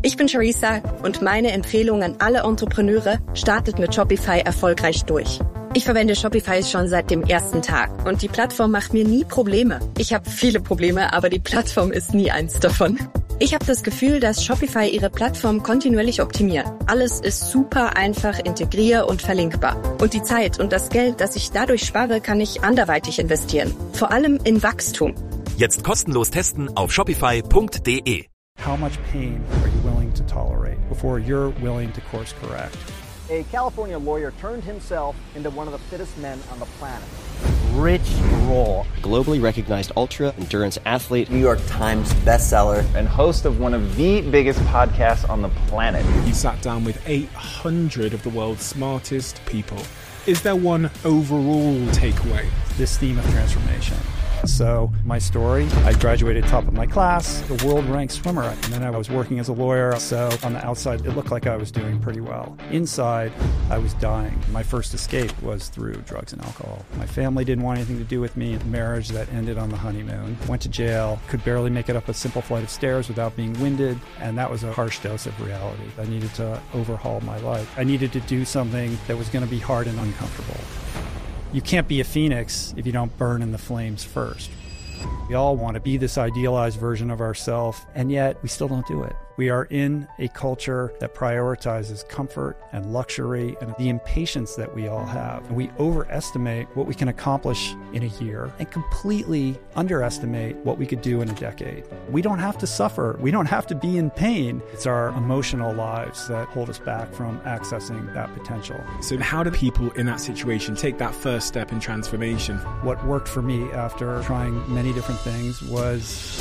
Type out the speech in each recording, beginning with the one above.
Ich bin Charissa und meine Empfehlung an alle Entrepreneure: startet mit Shopify erfolgreich durch. Ich verwende Shopify schon seit dem ersten Tag und die Plattform macht mir nie Probleme. Ich habe viele Probleme, aber die Plattform ist nie eins davon. Ich habe das Gefühl, dass Shopify ihre Plattform kontinuierlich optimiert. Alles ist super einfach, integrier- und verlinkbar. Und die Zeit und das Geld, das ich dadurch spare, kann ich anderweitig investieren. Vor allem in Wachstum. Jetzt kostenlos testen auf shopify.de. How much pain are you willing to tolerate before you're willing to course correct? A California lawyer turned himself into one of the fittest men on the planet. Rich Roll, globally recognized ultra-endurance athlete, New York Times bestseller, and host of one of the biggest podcasts on the planet. He sat down with 800 of the world's smartest people. Is there one overall takeaway? This theme of transformation. So my story, I graduated top of my class, the world-ranked swimmer, and then I was working as a lawyer. So on the outside, it looked like I was doing pretty well. Inside, I was dying. My first escape was through drugs and alcohol. My family didn't want anything to do with me. Marriage that ended on the honeymoon. Went to jail, could barely make it up a simple flight of stairs without being winded, and that was a harsh dose of reality. I needed to overhaul my life. I needed to do something that was going to be hard and uncomfortable. You can't be a phoenix if you don't burn in the flames first. We all want to be this idealized version of ourselves, and yet we still don't do it. We are in a culture that prioritizes comfort and luxury and the impatience that we all have. And we overestimate what we can accomplish in a year and completely underestimate what we could do in a decade. We don't have to suffer. We don't have to be in pain. It's our emotional lives that hold us back from accessing that potential. So how do people in that situation take that first step in transformation? What worked for me after trying many different things was...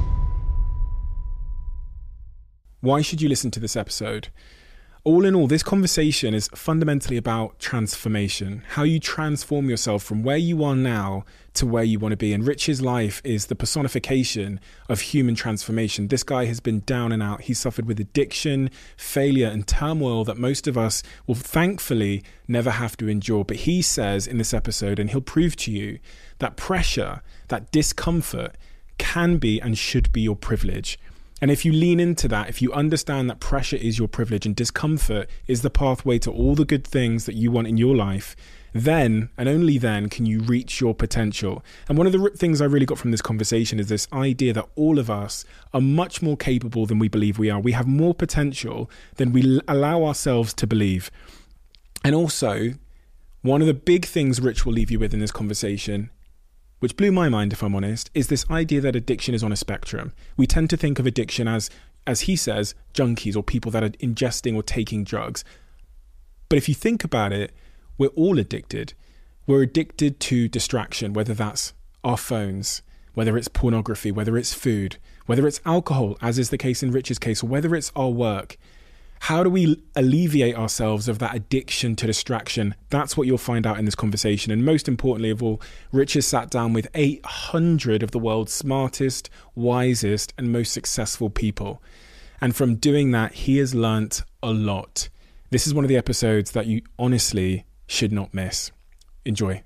Why should you listen to this episode? All in all, this conversation is fundamentally about transformation, how you transform yourself from where you are now to where you want to be. And Rich's life is the personification of human transformation. This guy has been down and out. He's suffered with addiction, failure, and turmoil that most of us will thankfully never have to endure. But he says in this episode, and he'll prove to you, that pressure, that discomfort can be and should be your privilege. And if you lean into that, if you understand that pressure is your privilege and discomfort is the pathway to all the good things that you want in your life, then and only then can you reach your potential. And one of the things I really got from this conversation is this idea that all of us are much more capable than we believe we are. We have more potential than we allow ourselves to believe. And also, one of the big things Rich will leave you with in this conversation, which blew my mind, if I'm honest, is this idea that addiction is on a spectrum. We tend to think of addiction as he says, junkies or people that are ingesting or taking drugs. But if you think about it, we're all addicted. We're addicted to distraction, whether that's our phones, whether it's pornography, whether it's food, whether it's alcohol, as is the case in Rich's case, or whether it's our work. How do we alleviate ourselves of that addiction to distraction? That's what you'll find out in this conversation. And most importantly of all, Rich has sat down with 800 of the world's smartest, wisest, and most successful people. And from doing that, he has learnt a lot. This is one of the episodes that you honestly should not miss. Enjoy.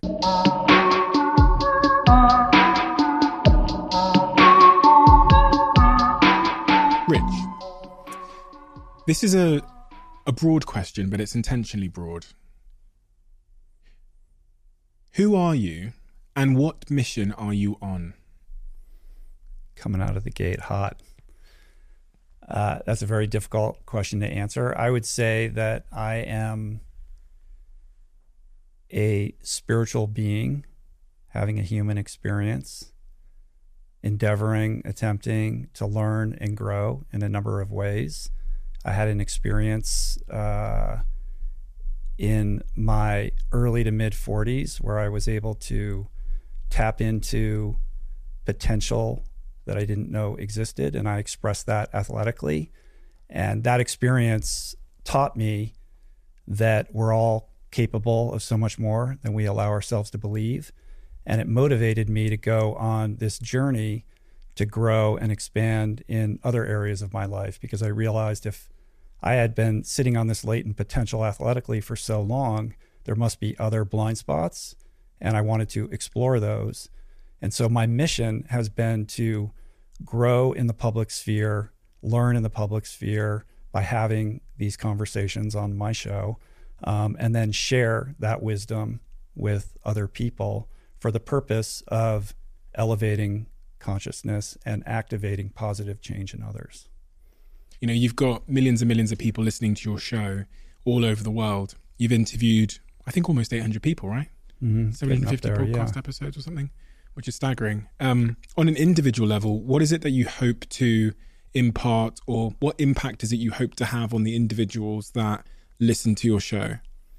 Rich. This is a broad question, but it's intentionally broad. Who are you and what mission are you on? Coming out of the gate hot. That's a very difficult question to answer. I would say that I am a spiritual being having a human experience, endeavoring, attempting to learn and grow in a number of ways. I had an experience in my early to mid 40s where I was able to tap into potential that I didn't know existed, and I expressed that athletically. And that experience taught me that we're all capable of so much more than we allow ourselves to believe. And it motivated me to go on this journey to grow and expand in other areas of my life, because I realized if I had been sitting on this latent potential athletically for so long, there must be other blind spots, and I wanted to explore those. And so my mission has been to grow in the public sphere, learn in the public sphere by having these conversations on my show, and then share that wisdom with other people for the purpose of elevating consciousness and activating positive change in others. You know, you've got millions and millions of people listening to your show all over the world. You've interviewed, I think, almost 800 people, right? 750 podcast episodes or something, which is staggering. On an individual level, what is it that you hope to impart, or what impact is it you hope to have on the individuals that listen to your show?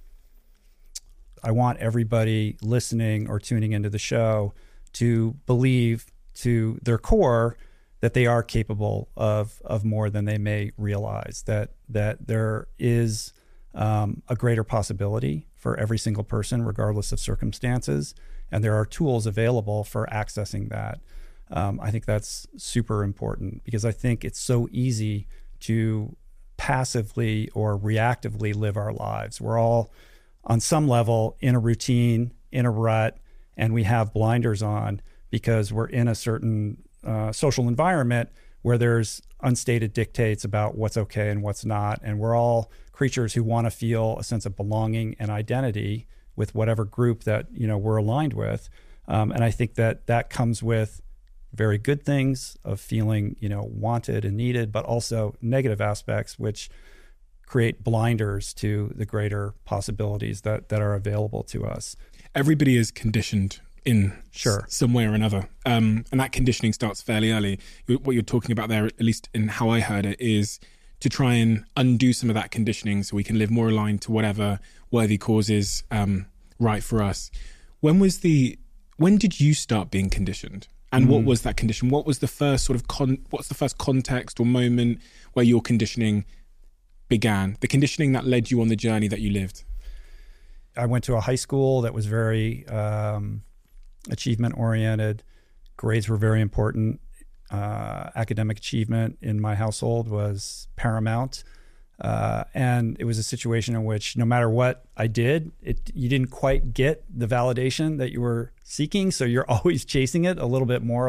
I want everybody listening or tuning into the show to believe to their core that they are capable of more than they may realize, that there is a greater possibility for every single person, regardless of circumstances, and there are tools available for accessing that. I think that's super important, because I think it's so easy to passively or reactively live our lives. We're all on some level in a routine, in a rut, and we have blinders on because we're in a certain social environment where there's unstated dictates about what's okay and what's not. And we're all creatures who want to feel a sense of belonging and identity with whatever group that, you know, we're aligned with. And I think that comes with very good things of feeling, you know, wanted and needed, but also negative aspects, which create blinders to the greater possibilities that are available to us. Everybody is conditioned in some way or another. And that conditioning starts fairly early. What you're talking about there, at least in how I heard it, is to try and undo some of that conditioning so we can live more aligned to whatever worthy cause is right for us. When did you start being conditioned? And what was that condition? What was the first sort of what's the first context or moment where your conditioning began? The conditioning that led you on the journey that you lived? I went to a high school that was very achievement oriented. Grades were very important. Academic achievement in my household was paramount. And it was a situation in which no matter what I did, you didn't quite get the validation that you were seeking. So you're always chasing it a little bit more,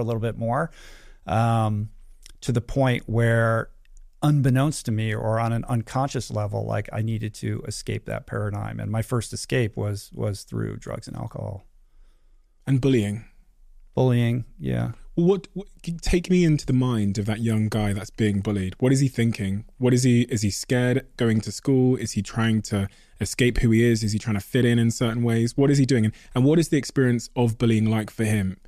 to the point where, unbeknownst to me or on an unconscious level, like I needed to escape that paradigm. And my first escape was through drugs and alcohol. And bullying. Yeah. What take me into the mind of that young guy that's being bullied? What is he thinking? Is he scared going to school? Is he trying to escape who he is? Is he trying to fit in certain ways? What is he doing? And what is the experience of bullying like for him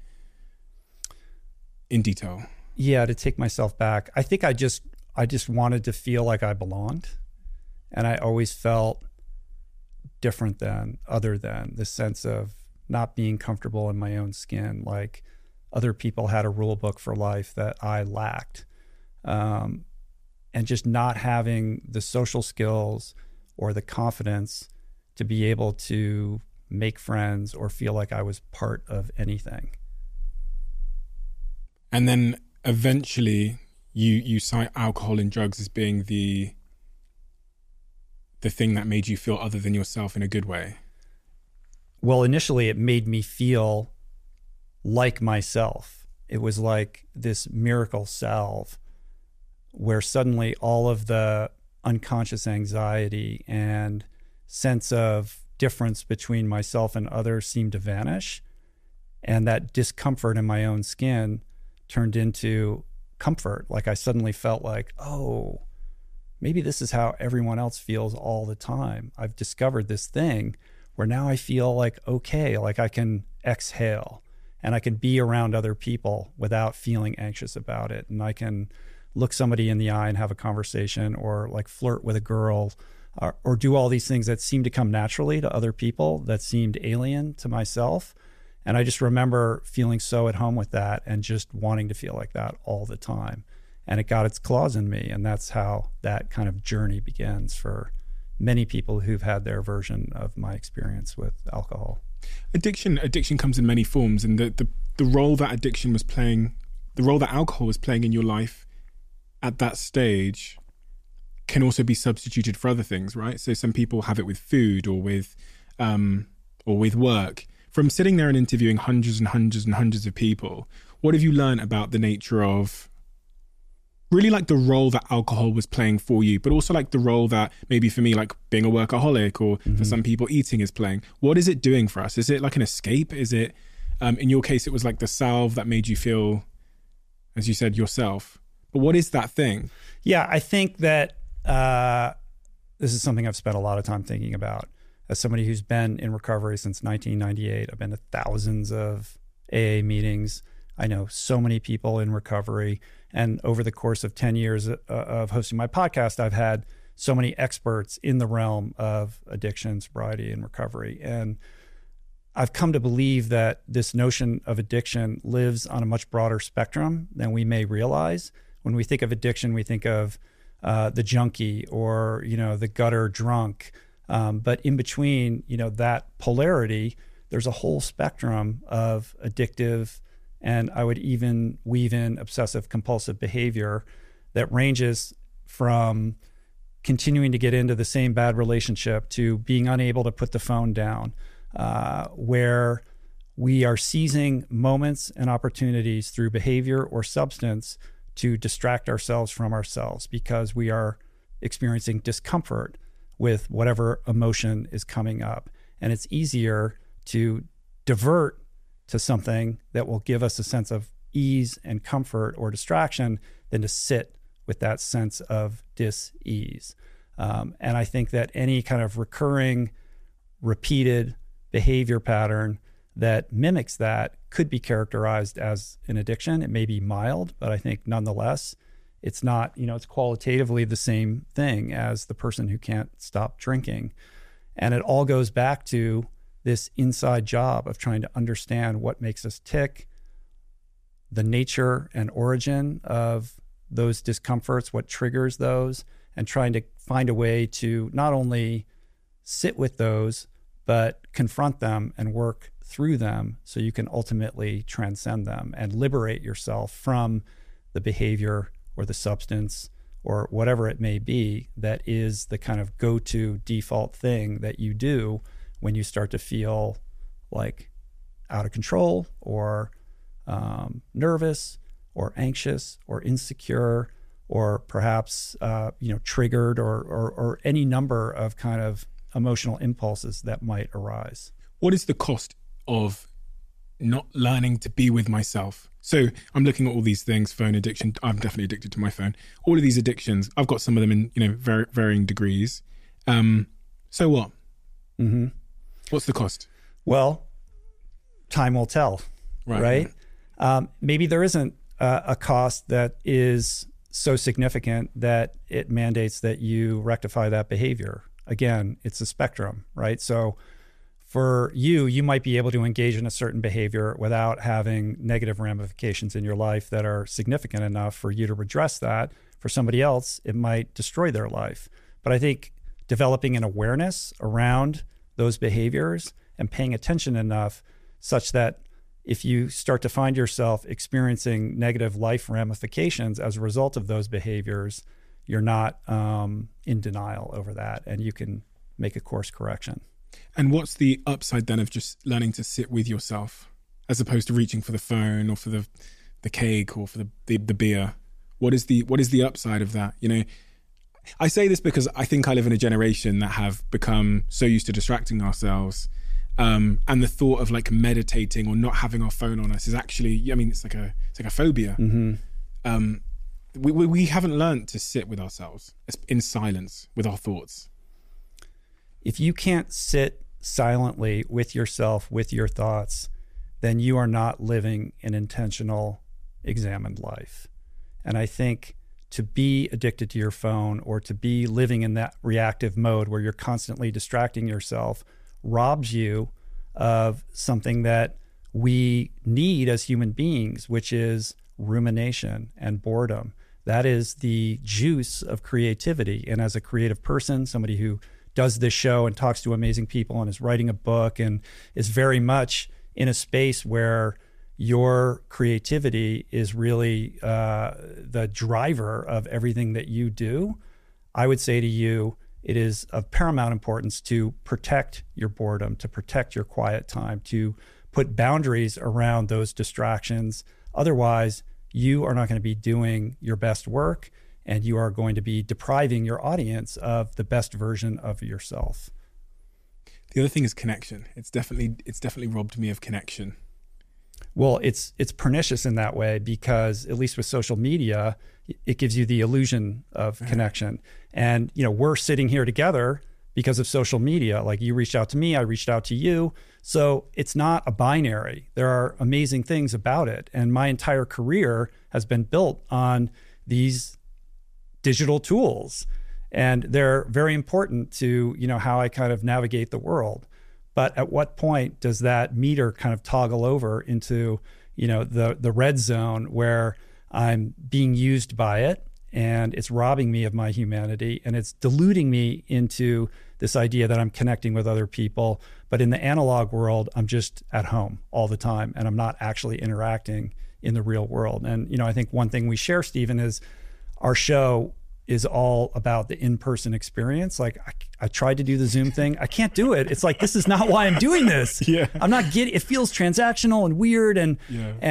in detail? Yeah, to take myself back, I think I just wanted to feel like I belonged. And I always felt different than, other than, this sense of not being comfortable in my own skin. Like other people had a rule book for life that I lacked. And just not having the social skills or the confidence to be able to make friends or feel like I was part of anything. And then eventually you cite alcohol and drugs as being the thing that made you feel other than yourself in a good way. Well, initially it made me feel like myself. It was like this miracle salve where suddenly all of the unconscious anxiety and sense of difference between myself and others seemed to vanish. And that discomfort in my own skin turned into comfort. Like I suddenly felt like, oh, maybe this is how everyone else feels all the time. I've discovered this thing where now I feel like, okay, like I can exhale and I can be around other people without feeling anxious about it. And I can look somebody in the eye and have a conversation, or like flirt with a girl, or do all these things that seem to come naturally to other people that seemed alien to myself. And I just remember feeling so at home with that and just wanting to feel like that all the time. And it got its claws in me. And that's how that kind of journey begins for many people who've had their version of my experience with alcohol. Addiction comes in many forms, and the role that addiction was playing, the role that alcohol was playing in your life at that stage can also be substituted for other things, right? So some people have it with food or with work. From sitting there and interviewing hundreds and hundreds and hundreds of people, what have you learned about the nature of really like the role that alcohol was playing for you, but also like the role that maybe for me, like being a workaholic, or for some people eating is playing. What is it doing for us? Is it like an escape? Is it, in your case, it was like the salve that made you feel, as you said, yourself. But what is that thing? Yeah, I think that this is something I've spent a lot of time thinking about. As somebody who's been in recovery since 1998, I've been to thousands of AA meetings. I know so many people in recovery. And over the course of 10 years of hosting my podcast, I've had so many experts in the realm of addiction, sobriety, and recovery. And I've come to believe that this notion of addiction lives on a much broader spectrum than we may realize. When we think of addiction, we think of the junkie or, the gutter drunk. But in between, that polarity, there's a whole spectrum of addictive, and I would even weave in obsessive compulsive behavior that ranges from continuing to get into the same bad relationship to being unable to put the phone down, where we are seizing moments and opportunities through behavior or substance to distract ourselves from ourselves because we are experiencing discomfort with whatever emotion is coming up. And it's easier to divert to something that will give us a sense of ease and comfort or distraction than to sit with that sense of dis-ease. And I think that any kind of recurring, repeated behavior pattern that mimics that could be characterized as an addiction. It may be mild, but I think nonetheless, it's not, it's qualitatively the same thing as the person who can't stop drinking. And it all goes back to this inside job of trying to understand what makes us tick, the nature and origin of those discomforts, what triggers those, and trying to find a way to not only sit with those, but confront them and work through them so you can ultimately transcend them and liberate yourself from the behavior or the substance or whatever it may be that is the kind of go-to default thing that you do when you start to feel like out of control or nervous or anxious or insecure or perhaps triggered or any number of kind of emotional impulses that might arise. What is the cost of not learning to be with myself? So I'm looking at all these things, phone addiction. I'm definitely addicted to my phone. All of these addictions, I've got some of them in, varying degrees. So what? Mm-hmm. What's the cost? Well, time will tell, right? Maybe there isn't a cost that is so significant that it mandates that you rectify that behavior. Again, it's a spectrum, right? So for you might be able to engage in a certain behavior without having negative ramifications in your life that are significant enough for you to redress that. For somebody else, it might destroy their life. But I think developing an awareness around those behaviors and paying attention enough such that if you start to find yourself experiencing negative life ramifications as a result of those behaviors, you're not in denial over that, and you can make a course correction. And what's the upside then of just learning to sit with yourself as opposed to reaching for the phone or for the cake or for the beer? What is the upside of that? I say this because I think I live in a generation that have become so used to distracting ourselves. And the thought of like meditating or not having our phone on us is actually, it's like a phobia. Mm-hmm. We haven't learned to sit with ourselves in silence with our thoughts. If you can't sit silently with yourself, with your thoughts, then you are not living an intentional, examined life. And I think to be addicted to your phone or to be living in that reactive mode where you're constantly distracting yourself robs you of something that we need as human beings, which is rumination and boredom. That is the juice of creativity. And as a creative person, somebody who does this show and talks to amazing people and is writing a book and is very much in a space where your creativity is really the driver of everything that you do, I would say to you, it is of paramount importance to protect your boredom, to protect your quiet time, to put boundaries around those distractions. Otherwise, you are not going to be doing your best work, and you are going to be depriving your audience of the best version of yourself. The other thing is connection. It's definitely robbed me of connection. Well, it's pernicious in that way because, at least with social media, it gives you the illusion of connection. And, we're sitting here together because of social media. Like, you reached out to me, I reached out to you. So it's not a binary. There are amazing things about it. And my entire career has been built on these digital tools. And they're very important to, how I kind of navigate the world. But at what point does that meter kind of toggle over into, the red zone where I'm being used by it and it's robbing me of my humanity and it's diluting me into this idea that I'm connecting with other people. But in the analog world, I'm just at home all the time and I'm not actually interacting in the real world. And, I think one thing we share, Stephen, is our show is all about the in-person experience. Like, I tried to do the Zoom thing. I can't do it. It's like, this is not why I'm doing this. I'm not getting, it feels transactional and weird. And,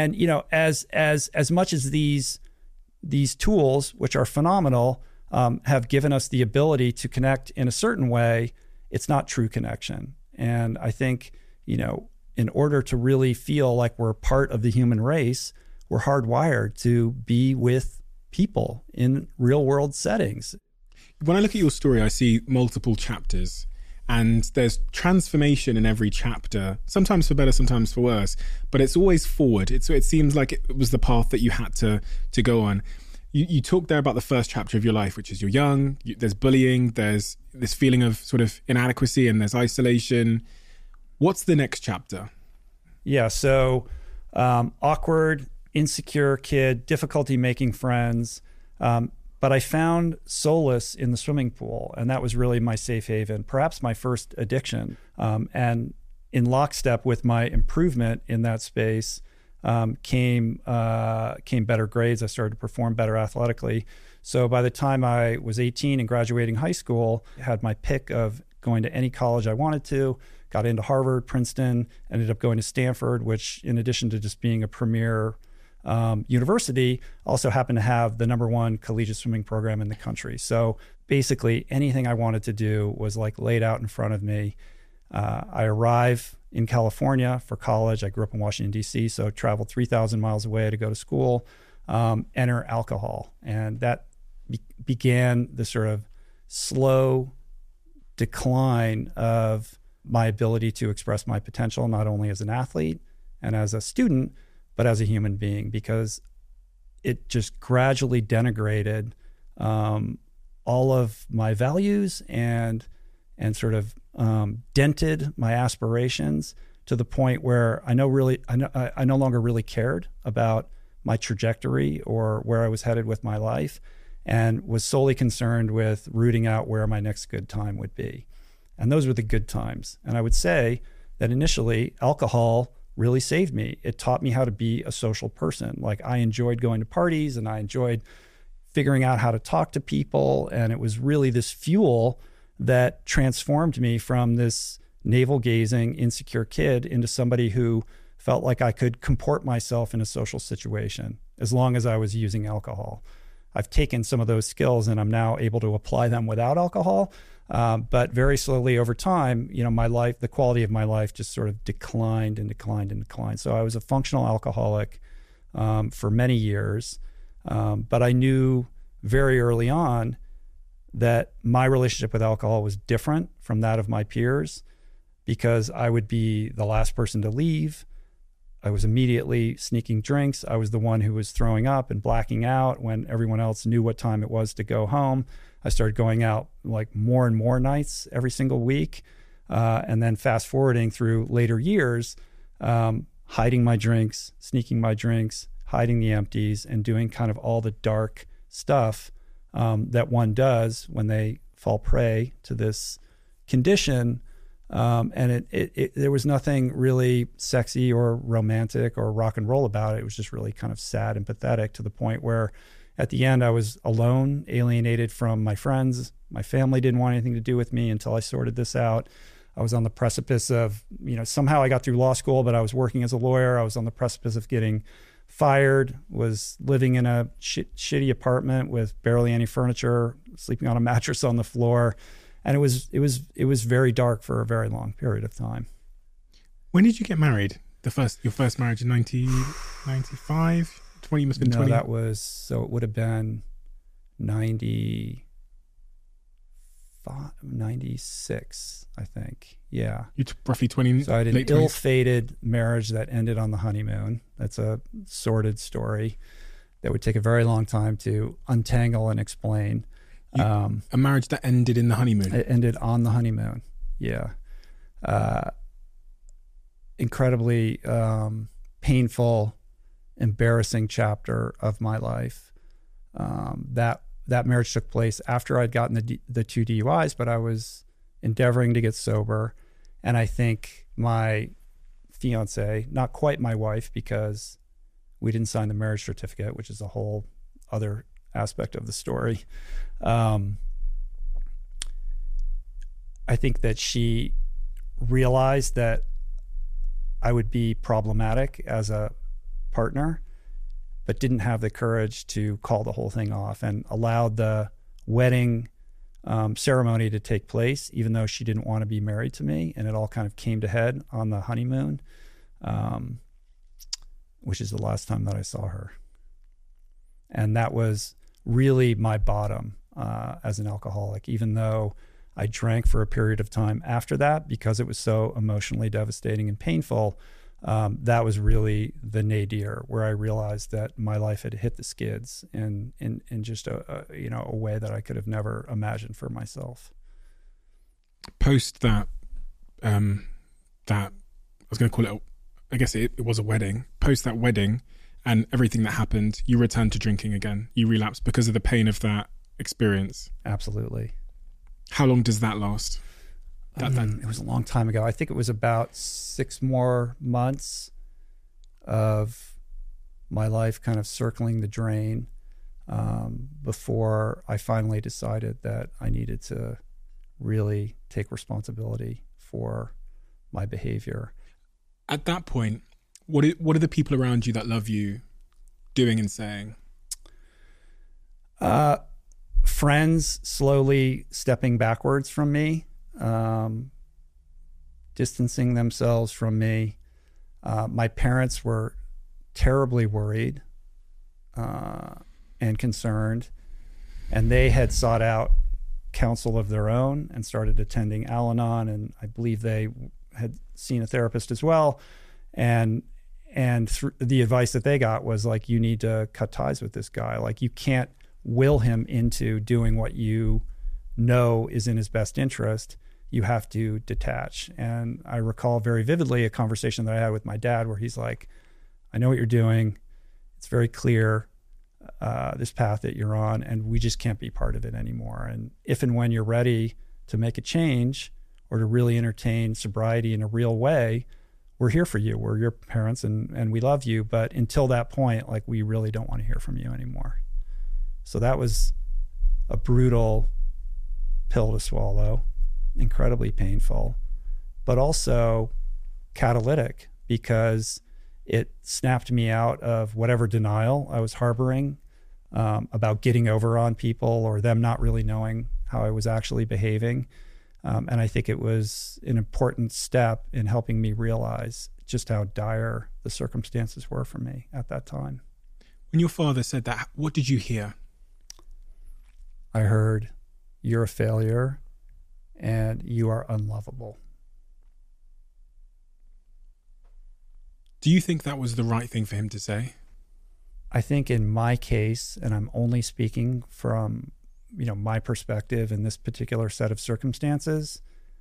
as much as these tools, which are phenomenal, have given us the ability to connect in a certain way, it's not true connection. And I think, in order to really feel like we're part of the human race, we're hardwired to be with people in real world settings. When I look at your story, I see multiple chapters and there's transformation in every chapter, sometimes for better, sometimes for worse, but it's always forward. It seems like it was the path that you had to go on. You talked there about the first chapter of your life, which is you're young, there's bullying, there's this feeling of sort of inadequacy and there's isolation. What's the next chapter? Yeah, so awkward, insecure kid, difficulty making friends. But I found solace in the swimming pool, and that was really my safe haven, perhaps my first addiction. And in lockstep with my improvement in that space came better grades. I started to perform better athletically. So by the time I was 18 and graduating high school, I had my pick of going to any college I wanted to, got into Harvard, Princeton, ended up going to Stanford, which, in addition to just being a premier university, also happened to have the #1 collegiate swimming program in the country. So basically anything I wanted to do was like laid out in front of me. I arrive in California for college. I grew up in Washington, D.C., so traveled 3,000 miles away to go to school, enter alcohol. And that began the sort of slow decline of my ability to express my potential, not only as an athlete and as a student, but as a human being, because it just gradually denigrated all of my values and sort of dented my aspirations to the point where I no longer really cared about my trajectory or where I was headed with my life, and was solely concerned with rooting out where my next good time would be. And those were the good times. And I would say that initially alcohol really saved me. It taught me how to be a social person. Like, I enjoyed going to parties and I enjoyed figuring out how to talk to people. And it was really this fuel that transformed me from this navel-gazing, insecure kid into somebody who felt like I could comport myself in a social situation as long as I was using alcohol. I've taken some of those skills and I'm now able to apply them without alcohol. But very slowly over time, my life, the quality of my life just sort of declined and declined and declined. So I was a functional alcoholic for many years. But I knew very early on that my relationship with alcohol was different from that of my peers, because I would be the last person to leave. I was immediately sneaking drinks. I was the one who was throwing up and blacking out when everyone else knew what time it was to go home. I started going out like more and more nights every single week. And then fast forwarding through later years, hiding my drinks, sneaking my drinks, hiding the empties, and doing kind of all the dark stuff that one does when they fall prey to this condition. And there was nothing really sexy or romantic or rock and roll about it. It was just really kind of sad and pathetic, to the point where at the end I was alone, alienated from my friends. My family didn't want anything to do with me until I sorted this out. I was on the precipice of, somehow I got through law school, but I was working as a lawyer. I was on the precipice of getting fired, was living in a shitty apartment with barely any furniture, sleeping on a mattress on the floor. And it was very dark for a very long period of time. When did you get married? Your first marriage in 1995? 20 must have been 20. No, it would have been 96, I think. Yeah. You roughly 20. So I had an ill-fated marriage that ended on the honeymoon. That's a sordid story that would take a very long time to untangle and explain. A marriage that ended in the honeymoon. It ended on the honeymoon. Yeah. Incredibly painful, embarrassing chapter of my life. That marriage took place after I'd gotten the 2 DUIs, but I was endeavoring to get sober. And I think my fiance, not quite my wife, because we didn't sign the marriage certificate, which is a whole other aspect of the story. I think that she realized that I would be problematic as a partner, but didn't have the courage to call the whole thing off, and allowed the wedding ceremony to take place, even though she didn't want to be married to me. And it all kind of came to head on the honeymoon, which is the last time that I saw her. And that was really my bottom as an alcoholic, even though I drank for a period of time after that because it was so emotionally devastating and painful. That was really the nadir where I realized that my life had hit the skids in just a way that I could have never imagined for myself. Post that, I was going to call it, I guess it was a wedding. Post that wedding and everything that happened, you returned to drinking again. You relapsed because of the pain of that experience. Absolutely. How long does that last? It was a long time ago. I think it was about 6 more months of my life kind of circling the drain before I finally decided that I needed to really take responsibility for my behavior. At that point, what are the people around you that love you doing and saying? Friends slowly stepping backwards from me, distancing themselves from me. My parents were terribly worried and concerned, and they had sought out counsel of their own and started attending Al-Anon, and I believe they had seen a therapist as well. And the advice that they got was like, you need to cut ties with this guy. Like, you can't will him into doing what you know is in his best interest. You have to detach. And I recall very vividly a conversation that I had with my dad where he's like, I know what you're doing. It's very clear, this path that you're on, and we just can't be part of it anymore. And if and when you're ready to make a change or to really entertain sobriety in a real way, we're here for you. We're your parents and we love you. But until that point, like, we really don't want to hear from you anymore. So that was a brutal pill to swallow, incredibly painful, but also catalytic because it snapped me out of whatever denial I was harboring about getting over on people or them not really knowing how I was actually behaving. And I think it was an important step in helping me realize just how dire the circumstances were for me at that time. When your father said that, what did you hear? I heard, you're a failure and you are unlovable. Do you think that was the right thing for him to say? I think in my case, and I'm only speaking from, my perspective in this particular set of circumstances,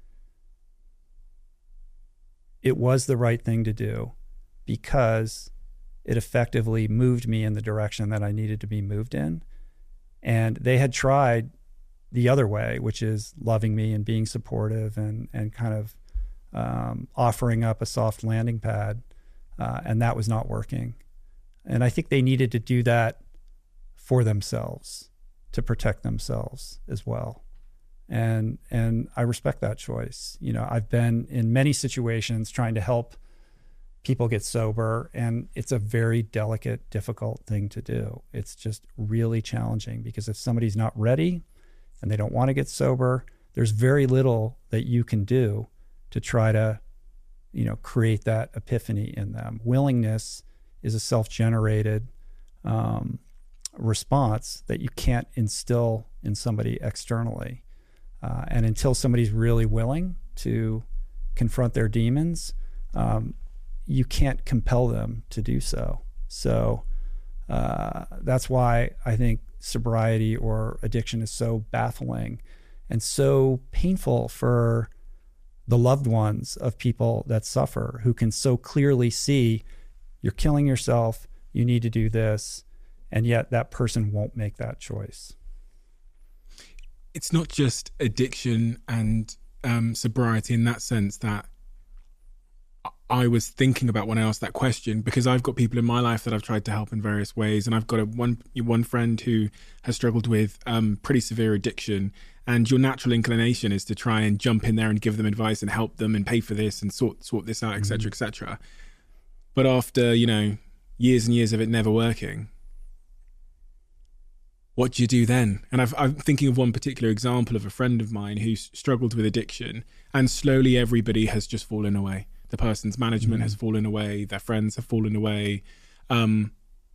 it was the right thing to do because it effectively moved me in the direction that I needed to be moved in. And they had tried the other way, which is loving me and being supportive and kind of offering up a soft landing pad. And that was not working. And I think they needed to do that for themselves, to protect themselves as well. And I respect that choice. I've been in many situations trying to help people get sober, and it's a very delicate, difficult thing to do. It's just really challenging, because if somebody's not ready and they don't want to get sober, there's very little that you can do to try to, create that epiphany in them. Willingness is a self-generated response that you can't instill in somebody externally. And until somebody's really willing to confront their demons, you can't compel them to do so. So that's why I think sobriety or addiction is so baffling and so painful for the loved ones of people that suffer, who can so clearly see you're killing yourself, you need to do this, and yet that person won't make that choice. It's not just addiction and sobriety in that sense that I was thinking about when I asked that question, because I've got people in my life that I've tried to help in various ways, and I've got one friend who has struggled with pretty severe addiction, and your natural inclination is to try and jump in there and give them advice and help them and pay for this and sort this out, etc., etc. But after years and years of it never working, what do you do then? And I'm thinking of one particular example of a friend of mine who struggled with addiction, and slowly everybody has just fallen away. The person's management has fallen away, their friends have fallen away. And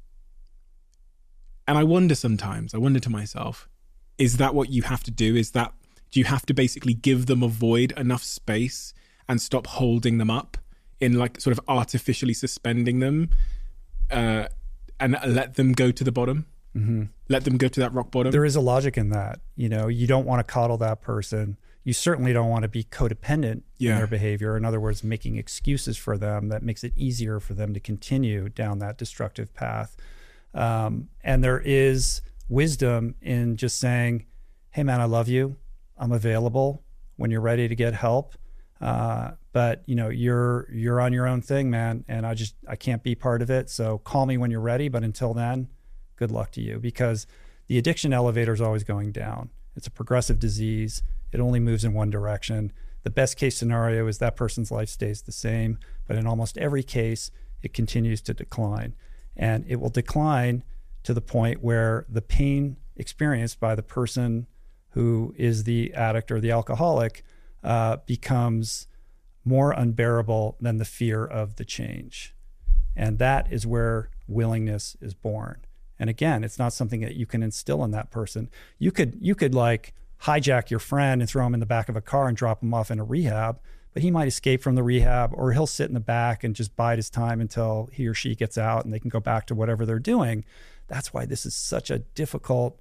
I wonder to myself, is that what you have to do? Do you have to basically give them a void, enough space, and stop holding them up in like sort of artificially suspending them, and let them go to the bottom? Mm-hmm. Let them go to that rock bottom? There is a logic in that. You don't want to coddle that person. You certainly don't want to be codependent in their behavior. In other words, making excuses for them that makes it easier for them to continue down that destructive path. And there is wisdom in just saying, hey man, I love you. I'm available when you're ready to get help. But you're on your own thing, man. And I can't be part of it. So call me when you're ready. But until then, good luck to you, because the addiction elevator is always going down. It's a progressive disease. It only moves in one direction. The best case scenario is that person's life stays the same, but in almost every case, it continues to decline. And it will decline to the point where the pain experienced by the person who is the addict or the alcoholic becomes more unbearable than the fear of the change. And that is where willingness is born. And again, it's not something that you can instill in that person. You could like hijack your friend and throw him in the back of a car and drop him off in a rehab, but he might escape from the rehab, or he'll sit in the back and just bide his time until he or she gets out and they can go back to whatever they're doing. That's why this is such a difficult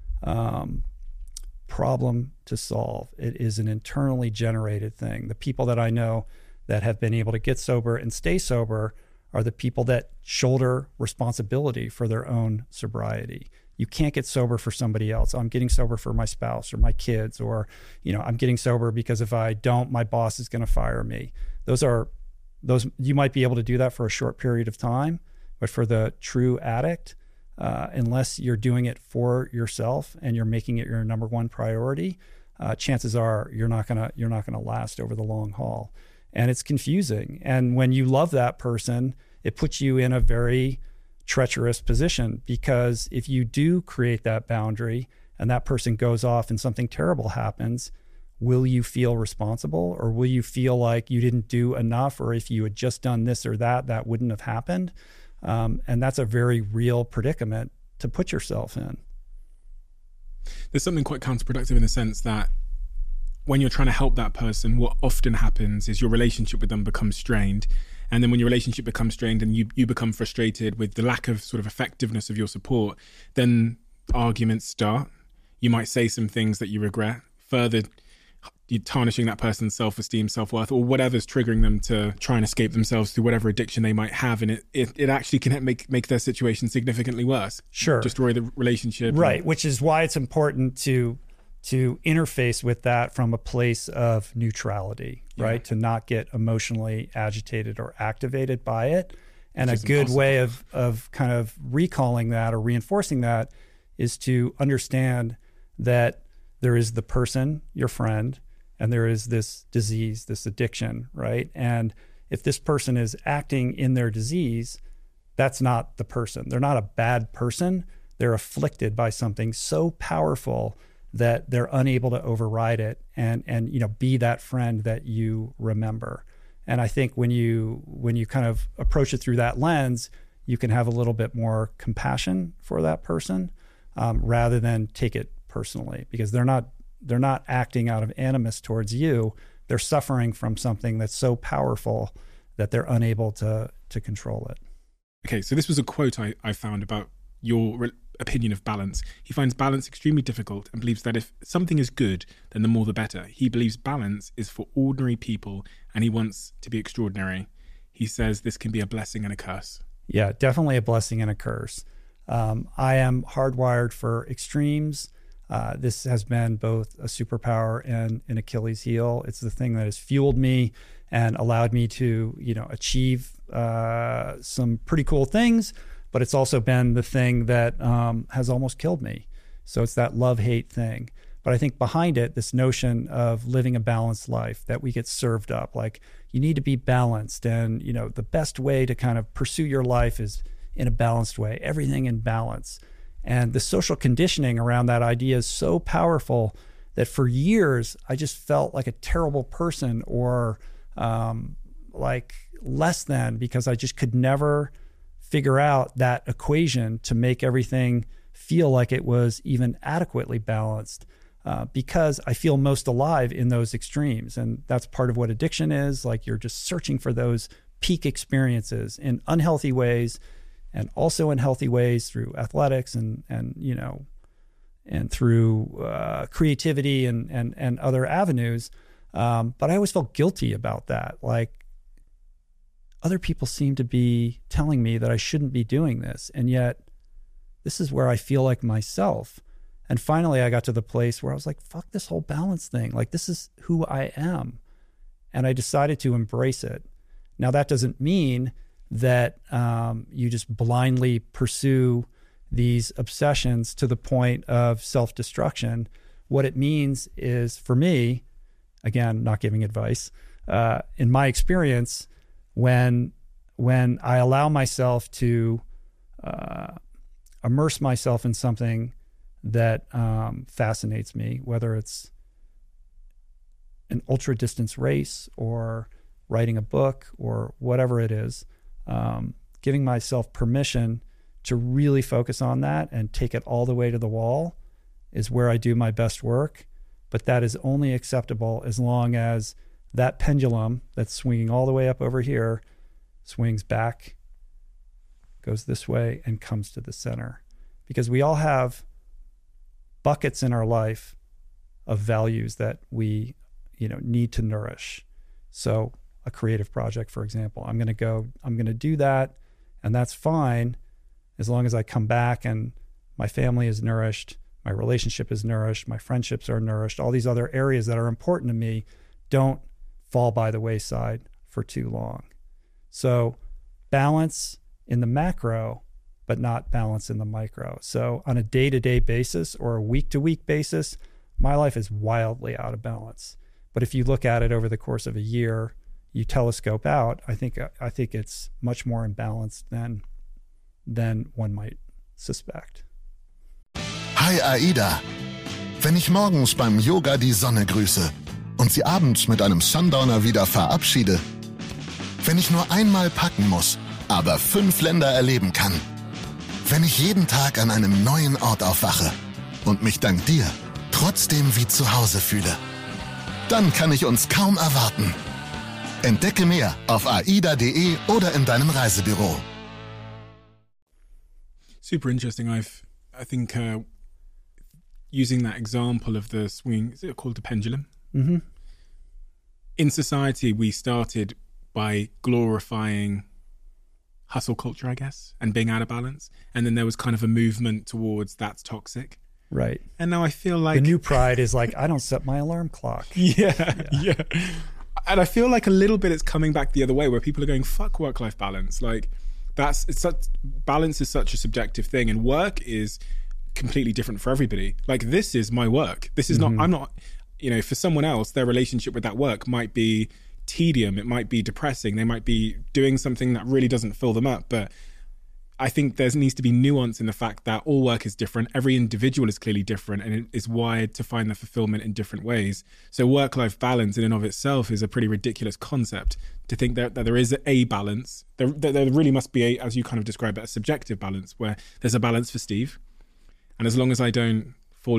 problem to solve. It is an internally generated thing. The people that I know that have been able to get sober and stay sober are the people that shoulder responsibility for their own sobriety. You can't get sober for somebody else. I'm getting sober for my spouse or my kids, or, I'm getting sober because if I don't, my boss is going to fire me. Those you might be able to do that for a short period of time, but for the true addict, unless you're doing it for yourself and you're making it your number one priority, chances are you're not gonna last over the long haul. And it's confusing. And when you love that person, it puts you in a very treacherous position, because if you do create that boundary and that person goes off and something terrible happens, will you feel responsible, or will you feel like you didn't do enough, or if you had just done this or that wouldn't have happened? And that's a very real predicament to put yourself in. There's something quite counterproductive in the sense that when you're trying to help that person, what often happens is your relationship with them becomes strained. And then when your relationship becomes strained and you become frustrated with the lack of sort of effectiveness of your support, then arguments start. You might say some things that you regret, further tarnishing that person's self-esteem, self-worth, or whatever's triggering them to try and escape themselves through whatever addiction they might have. And it actually can make their situation significantly worse. Sure. Destroy the relationship. Right, which is why it's important to interface with that from a place of neutrality, right? To not get emotionally agitated or activated by it. And a good way of kind of recalling that or reinforcing that is to understand that there is the person, your friend, and there is this disease, this addiction, right? And if this person is acting in their disease, that's not the person. They're not a bad person. They're afflicted by something so powerful that they're unable to override it and be that friend that you remember. And I think when you kind of approach it through that lens, you can have a little bit more compassion for that person rather than take it personally, because they're not acting out of animus towards you. They're suffering from something that's so powerful that they're unable to control it. Okay, so this was a quote I found about your opinion of balance. He finds balance extremely difficult and believes that if something is good, then the more the better. He believes balance is for ordinary people and he wants to be extraordinary. He says this can be a blessing and a curse. Yeah, definitely a blessing and a curse. I am hardwired for extremes. This has been both a superpower and an Achilles heel. It's the thing that has fueled me and allowed me to, achieve some pretty cool things, but it's also been the thing that has almost killed me. So it's that love-hate thing. But I think behind it, this notion of living a balanced life that we get served up, like you need to be balanced, and the best way to kind of pursue your life is in a balanced way, everything in balance. And the social conditioning around that idea is so powerful that for years I just felt like a terrible person or like less than, because I just could never figure out that equation to make everything feel like it was even adequately balanced, because I feel most alive in those extremes. And that's part of what addiction is. Like you're just searching for those peak experiences in unhealthy ways, and also in healthy ways through athletics and through creativity and other avenues. But I always felt guilty about that. Like other people seem to be telling me that I shouldn't be doing this, and yet this is where I feel like myself. And finally I got to the place where I was like, fuck this whole balance thing. Like this is who I am. And I decided to embrace it. Now that doesn't mean that you just blindly pursue these obsessions to the point of self-destruction. What it means is, for me, again, not giving advice, in my experience, when I allow myself to immerse myself in something that fascinates me, whether it's an ultra distance race or writing a book or whatever it is, giving myself permission to really focus on that and take it all the way to the wall is where I do my best work. But that is only acceptable as long as that pendulum that's swinging all the way up over here swings back, goes this way, and comes to the center. Because we all have buckets in our life of values that we, need to nourish. So a creative project, for example, I'm going to do that, and that's fine as long as I come back and my family is nourished, my relationship is nourished, my friendships are nourished, all these other areas that are important to me don't fall by the wayside for too long. So balance in the macro, but not balance in the micro. So on a day-to-day basis or a week-to-week basis, my life is wildly out of balance. But if you look at it over the course of a year, you telescope out, I think it's much more imbalanced than one might suspect. Hi Aida. Wenn ich morgens beim Yoga die Sonne grüße und sie abends mit einem Sundowner wieder verabschiede, wenn ich nur einmal packen muss, aber 5 Länder erleben kann, wenn ich jeden Tag an einem neuen Ort aufwache und mich dank dir trotzdem wie zu Hause fühle, dann kann ich uns kaum erwarten. Entdecke mehr auf aida.de oder in deinem Reisebüro. Super interesting. I think using that example of the swing, is it called the pendulum? Mm-hmm. In society, we started by glorifying hustle culture, I guess, and being out of balance. And then there was kind of a movement towards that's toxic. Right. And now I feel like... the new pride is like, I don't set my alarm clock. Yeah. And I feel like a little bit it's coming back the other way, where people are going, fuck work-life balance. Like, balance is such a subjective thing, and work is completely different for everybody. Like, this is my work. This is not, I'm not, for someone else, their relationship with that work might be tedium, it might be depressing, they might be doing something that really doesn't fill them up. But I think there needs to be nuance in the fact that all work is different. Every individual is clearly different and it is wired to find their fulfillment in different ways. So work-life balance in and of itself is a pretty ridiculous concept to think that there is a balance. There really must be, as you kind of describe it, a subjective balance where there's a balance for Steve. And as long as I don't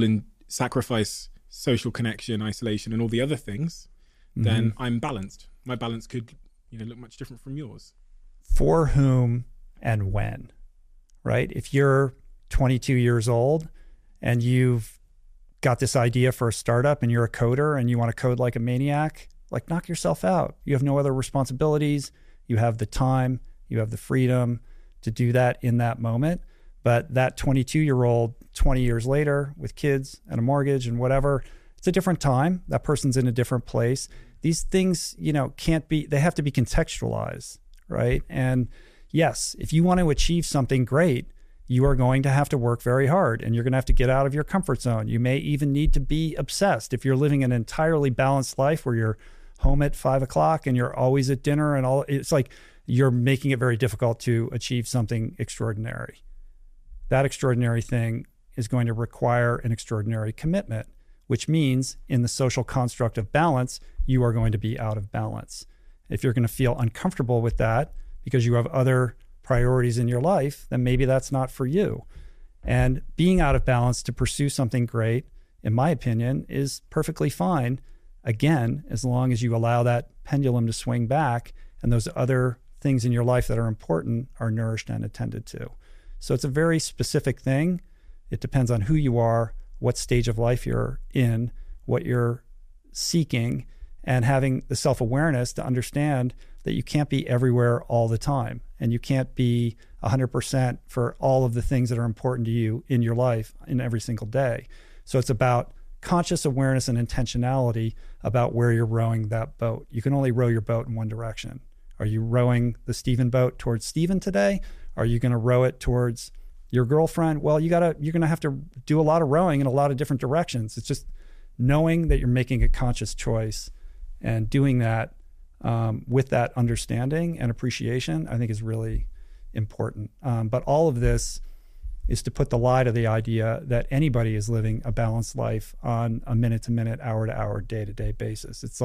sacrifice social connection, isolation, and all the other things, then I'm balanced. My balance could, look much different from yours. For whom and when, right? If you're 22 years old and you've got this idea for a startup and you're a coder and you want to code like a maniac, like knock yourself out. You have no other responsibilities. You have the time, you have the freedom to do that in that moment. But that 22-year-old, 20 years later with kids and a mortgage and whatever, it's a different time. That person's in a different place. These things, they have to be contextualized, right? And yes, if you want to achieve something great, you are going to have to work very hard and you're going to have to get out of your comfort zone. You may even need to be obsessed. If you're living an entirely balanced life where you're home at 5 o'clock and you're always at dinner and all, it's like you're making it very difficult to achieve something extraordinary. That extraordinary thing is going to require an extraordinary commitment, which means in the social construct of balance, you are going to be out of balance. If you're going to feel uncomfortable with that because you have other priorities in your life, then maybe that's not for you. And being out of balance to pursue something great, in my opinion, is perfectly fine. Again, as long as you allow that pendulum to swing back and those other things in your life that are important are nourished and attended to. So it's a very specific thing. It depends on who you are, what stage of life you're in, what you're seeking, and having the self-awareness to understand that you can't be everywhere all the time and you can't be 100% for all of the things that are important to you in your life in every single day. So it's about conscious awareness and intentionality about where you're rowing that boat. You can only row your boat in one direction. Are you rowing the Stephen boat towards Stephen today? Are you going to row it towards your girlfriend? Well, you're going to have to do a lot of rowing in a lot of different directions. It's just knowing that you're making a conscious choice and doing that with that understanding and appreciation, I think is really important. But all of this is to put the lie to the idea that anybody is living a balanced life on a minute-to-minute, hour-to-hour, day-to-day basis. It's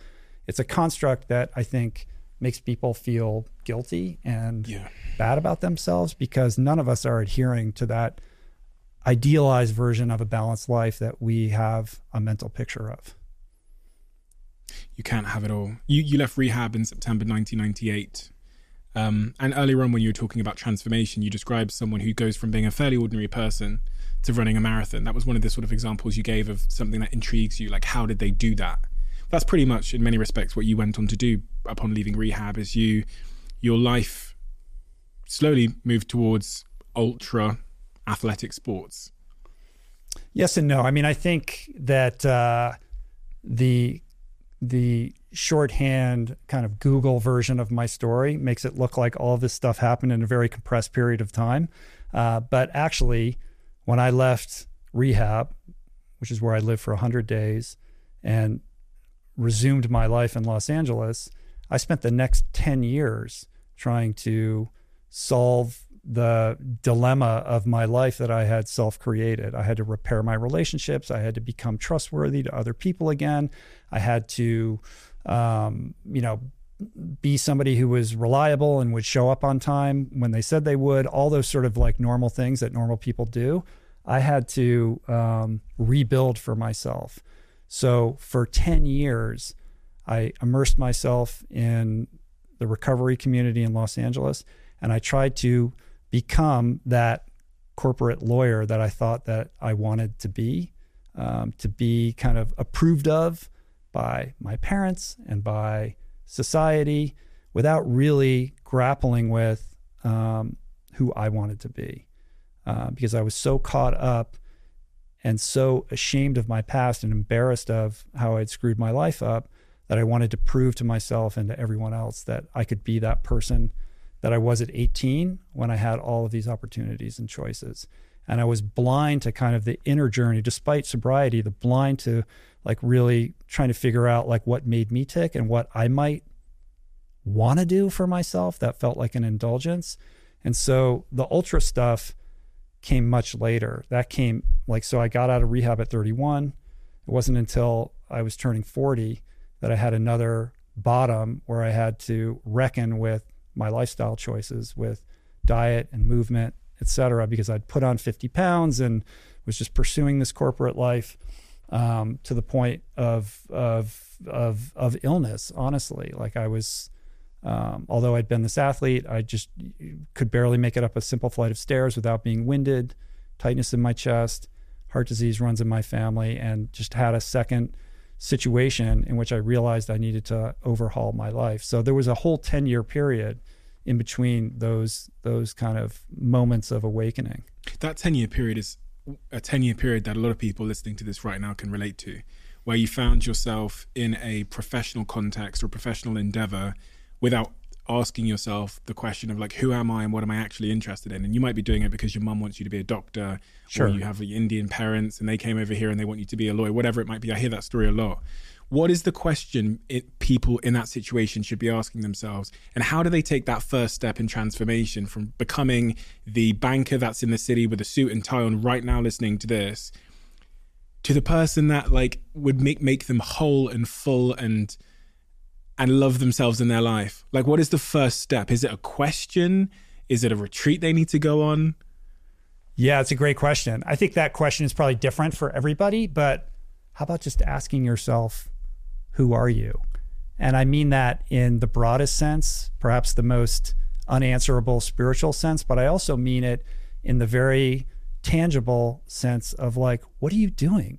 a construct that I think makes people feel guilty and bad about themselves because none of us are adhering to that idealized version of a balanced life that we have a mental picture of. You can't have it all. You left rehab in September 1998. And earlier on when you were talking about transformation, you described someone who goes from being a fairly ordinary person to running a marathon. That was one of the sort of examples you gave of something that intrigues you. Like, how did they do that? That's pretty much, in many respects, what you went on to do upon leaving rehab. Is your life slowly moved towards ultra athletic sports? Yes and no. I mean, I think that the shorthand kind of Google version of my story makes it look like all of this stuff happened in a very compressed period of time. But actually, when I left rehab, which is where I lived for 100 days, and resumed my life in Los Angeles, I spent the next 10 years trying to solve the dilemma of my life that I had self-created. I had to repair my relationships. I had to become trustworthy to other people again. I had to, be somebody who was reliable and would show up on time when they said they would, all those sort of like normal things that normal people do. I had to rebuild for myself. So for 10 years, I immersed myself in the recovery community in Los Angeles, and I tried to become that corporate lawyer that I thought that I wanted to be kind of approved of by my parents and by society without really grappling with who I wanted to be. Because I was so caught up and so ashamed of my past and embarrassed of how I'd screwed my life up that I wanted to prove to myself and to everyone else that I could be that person that I was at 18 when I had all of these opportunities and choices. And I was blind to kind of the inner journey, despite sobriety, the blind to like really trying to figure out like what made me tick and what I might want to do for myself that felt like an indulgence. And so the ultra stuff came much later. That came like, so I got out of rehab at 31. It wasn't until I was turning 40 that I had another bottom where I had to reckon with my lifestyle choices, with diet and movement, et cetera, because I'd put on 50 pounds and was just pursuing this corporate life to the point of illness, honestly. Like I was, although I'd been this athlete, I just could barely make it up a simple flight of stairs without being winded, tightness in my chest, heart disease runs in my family, and just had a second situation in which I realized I needed to overhaul my life. So there was a whole 10-year period in between those kind of moments of awakening. That 10-year period is a 10-year period that a lot of people listening to this right now can relate to, where you found yourself in a professional context or professional endeavor without asking yourself the question of like, who am I and what am I actually interested in? And you might be doing it because your mum wants you to be a doctor, sure, or you have Indian parents and they came over here and they want you to be a lawyer, whatever it might be. I hear that story a lot. What is the question people in that situation should be asking themselves? And how do they take that first step in transformation from becoming the banker that's in the city with a suit and tie on right now listening to this, to the person that like would make them whole and full and love themselves in their life? Like, what is the first step? Is it a question? Is it a retreat they need to go on? Yeah, it's a great question. I think that question is probably different for everybody, but how about just asking yourself, who are you? And I mean that in the broadest sense, perhaps the most unanswerable spiritual sense, but I also mean it in the very tangible sense of like, what are you doing?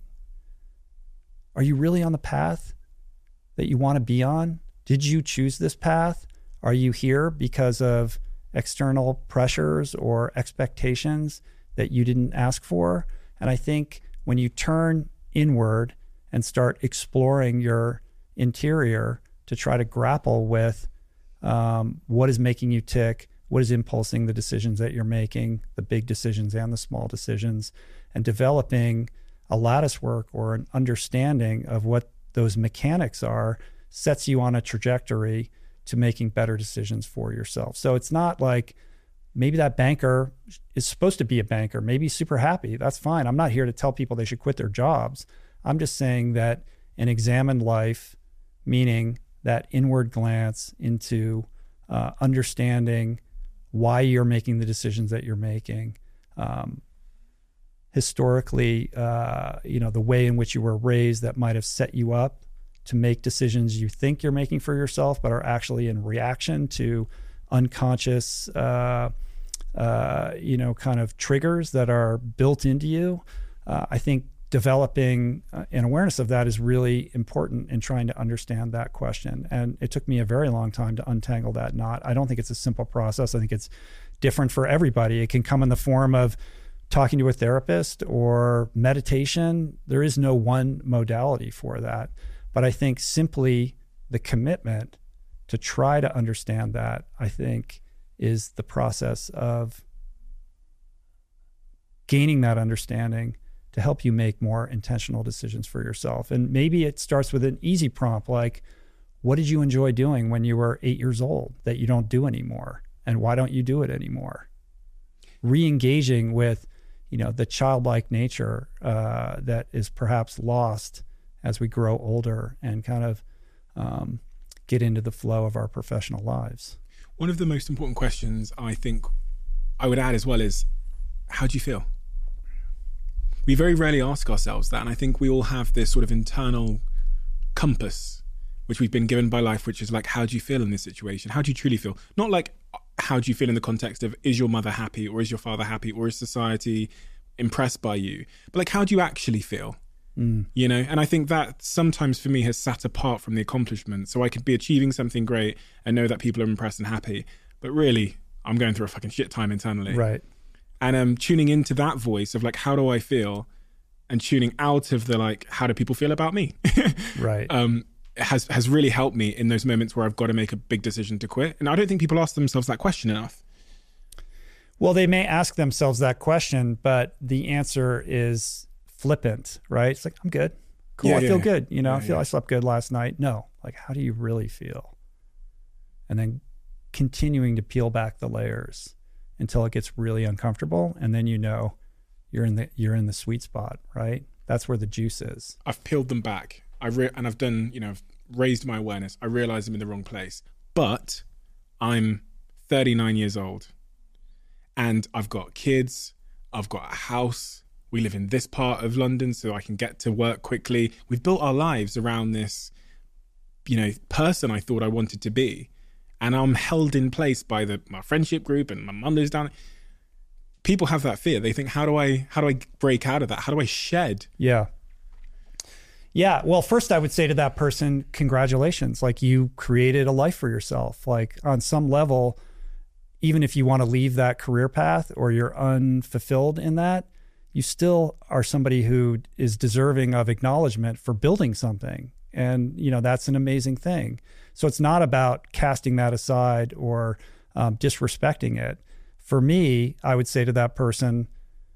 Are you really on the path that you want to be on? Did you choose this path? Are you here because of external pressures or expectations that you didn't ask for? And I think when you turn inward and start exploring your interior to try to grapple with what is making you tick, what is impulsing the decisions that you're making, the big decisions and the small decisions, and developing a lattice work or an understanding of what those mechanics are, sets you on a trajectory to making better decisions for yourself. So it's not like maybe that banker is supposed to be a banker, maybe super happy. That's fine. I'm not here to tell people they should quit their jobs. I'm just saying that an examined life, meaning that inward glance into understanding why you're making the decisions that you're making, historically, the way in which you were raised that might have set you up to make decisions you think you're making for yourself, but are actually in reaction to unconscious, kind of triggers that are built into you. I think developing an awareness of that is really important in trying to understand that question. And it took me a very long time to untangle that knot. I don't think it's a simple process. I think it's different for everybody. It can come in the form of talking to a therapist or meditation. There is no one modality for that. But I think simply the commitment to try to understand that, I think, is the process of gaining that understanding to help you make more intentional decisions for yourself. And maybe it starts with an easy prompt like, what did you enjoy doing when you were 8 years old that you don't do anymore? And why don't you do it anymore? Re-engaging with, the childlike nature that is perhaps lost as we grow older and kind of get into the flow of our professional lives. One of the most important questions I think I would add as well is, how do you feel? We very rarely ask ourselves that. And I think we all have this sort of internal compass, which we've been given by life, which is like, how do you feel in this situation? How do you truly feel? Not like, how do you feel in the context of, is your mother happy or is your father happy or is society impressed by you? But like, how do you actually feel? And I think that sometimes for me has sat apart from the accomplishment. So I could be achieving something great and know that people are impressed and happy, but really I'm going through a fucking shit time internally. Right. And tuning into that voice of like, how do I feel? And tuning out of the like, how do people feel about me? Right. Has really helped me in those moments where I've got to make a big decision to quit. And I don't think people ask themselves that question enough. Well, they may ask themselves that question, but the answer is flippant, right? It's like, I'm good. Cool. I feel good. You know, I slept good last night. No, like, how do you really feel? And then continuing to peel back the layers until it gets really uncomfortable. And then, you know, you're in the sweet spot, right? That's where the juice is. I've peeled them back. And I've done, you know, I've raised my awareness. I realize I'm in the wrong place, but I'm 39 years old and I've got kids. I've got a house. We live in this part of London so I can get to work quickly. We've built our lives around this, you know, person I thought I wanted to be. And I'm held in place by my friendship group and my mum lives down. People have that fear. They think, how do I break out of that? How do I shed? Yeah. Yeah. Well, first I would say to that person, congratulations. Like, you created a life for yourself. Like, on some level, even if you want to leave that career path or you're unfulfilled in that, you still are somebody who is deserving of acknowledgement for building something. And, you know, that's an amazing thing. So it's not about casting that aside or disrespecting it. For me, I would say to that person,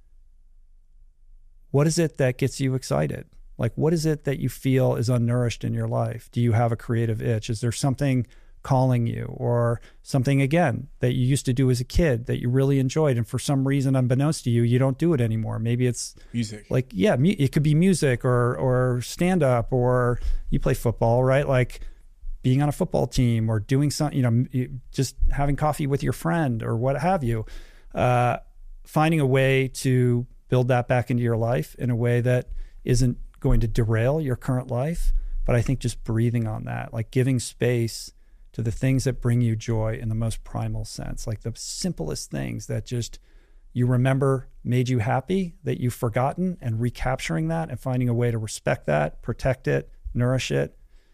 what is it that gets you excited? Like, what is it that you feel is unnourished in your life? Do you have a creative itch? Is there something calling you, or something, again, that you used to do as a kid that you really enjoyed, and for some reason, unbeknownst to you, you don't do it anymore? Maybe it's music. Like, yeah, it could be music or stand-up, or you play football, right? Like, being on a football team or doing something, you know, just having coffee with your friend or what have you. Finding a way to build that back into your life in a way that isn't going to derail your current life. But I think just breathing on that, like giving space to the things that bring you joy in the most primal sense, like the simplest things that just you remember made you happy, that you've forgotten, and recapturing that and finding a way to respect that, protect it, nourish it,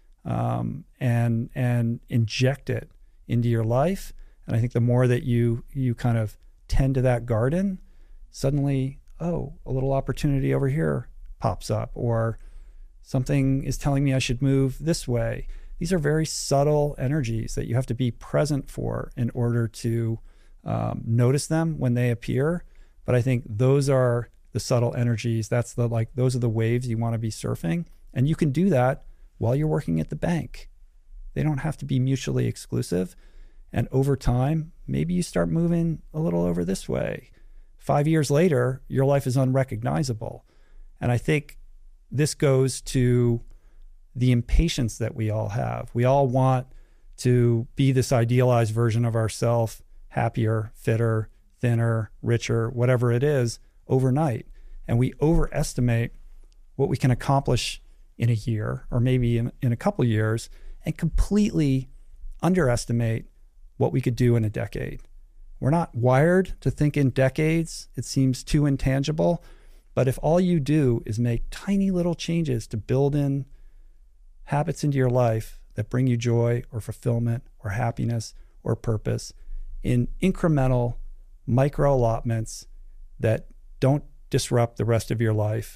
and inject it into your life. And I think the more that you kind of tend to that garden, suddenly, oh, a little opportunity over here pops up, or something is telling me I should move this way. These are very subtle energies that you have to be present for in order to notice them when they appear. But I think those are the subtle energies. Those are the waves you want to be surfing. And you can do that while you're working at the bank. They don't have to be mutually exclusive. And over time, maybe you start moving a little over this way. 5 years later, your life is unrecognizable. And I think this goes to the impatience that we all have. We all want to be this idealized version of ourselves, happier, fitter, thinner, richer, whatever it is, overnight. And we overestimate what we can accomplish in a year, or maybe in a couple years, and completely underestimate what we could do in a decade. We're not wired to think in decades. It seems too intangible. But if all you do is make tiny little changes to build in habits into your life that bring you joy or fulfillment or happiness or purpose in incremental micro allotments that don't disrupt the rest of your life,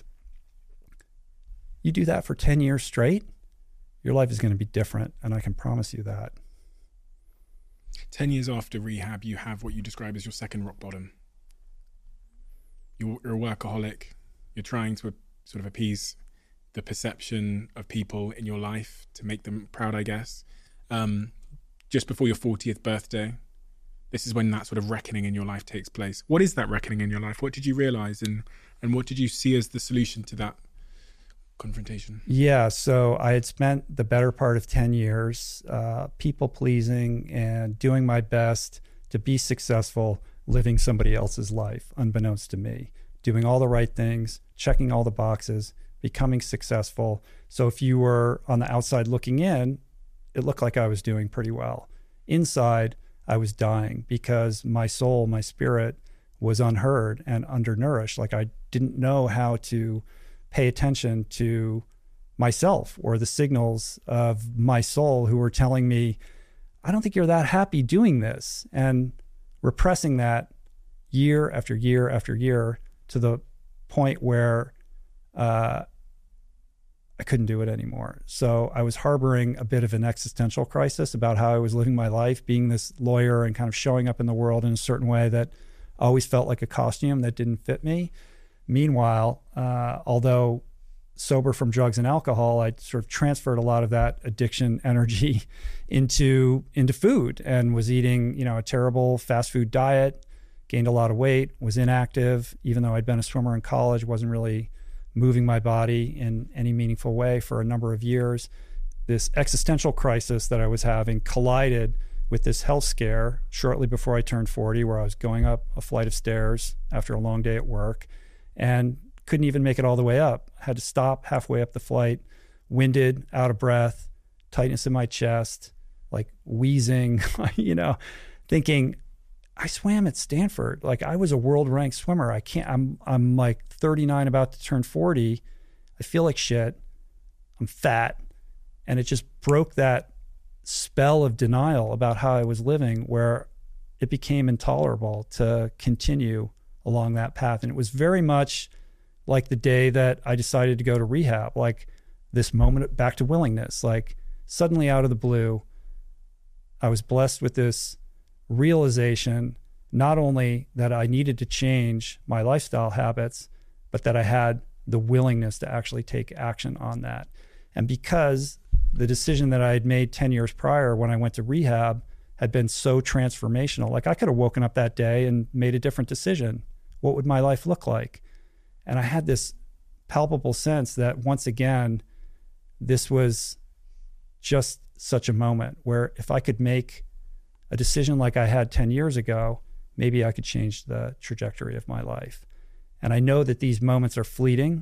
you do that for 10 years straight, your life is going to be different. And I can promise you that. 10 years after rehab, you have what you describe as your second rock bottom. You're a workaholic. You're trying to sort of appease the perception of people in your life to make them proud, I guess. Just before your 40th birthday, this is when that sort of reckoning in your life takes place. What is that reckoning in your life? What did you realize, and what did you see as the solution to that confrontation? Yeah, so I had spent the better part of 10 years people pleasing and doing my best to be successful, living somebody else's life, unbeknownst to me, doing all the right things, checking all the boxes, becoming successful. So if you were on the outside looking in, it looked like I was doing pretty well. Inside, I was dying because my soul, my spirit was unheard and undernourished. Like, I didn't know how to pay attention to myself or the signals of my soul who were telling me, I don't think you're that happy doing this. And repressing that year after year after year to the point where I couldn't do it anymore. So I was harboring a bit of an existential crisis about how I was living my life, being this lawyer and kind of showing up in the world in a certain way that always felt like a costume that didn't fit me. Meanwhile, although sober from drugs and alcohol, I sort of transferred a lot of that addiction energy into food, and was eating, a terrible fast food diet, gained a lot of weight, was inactive, even though I'd been a swimmer in college, wasn't really moving my body in any meaningful way for a number of years. This existential crisis that I was having collided with this health scare shortly before I turned 40, where I was going up a flight of stairs after a long day at work and couldn't even make it all the way up. Had to stop halfway up the flight, winded, out of breath, tightness in my chest, like wheezing, thinking, I swam at Stanford. Like, I was a world ranked swimmer. I'm like 39, about to turn 40. I feel like shit. I'm fat. And it just broke that spell of denial about how I was living, where it became intolerable to continue along that path. And it was very much like the day that I decided to go to rehab, like this moment back to willingness. Like, suddenly out of the blue, I was blessed with this realization, not only that I needed to change my lifestyle habits, but that I had the willingness to actually take action on that. And because the decision that I had made 10 years prior when I went to rehab had been so transformational, like, I could have woken up that day and made a different decision. What would my life look like? And I had this palpable sense that, once again, this was just such a moment where if I could make a decision like I had 10 years ago, maybe I could change the trajectory of my life. And I know that these moments are fleeting,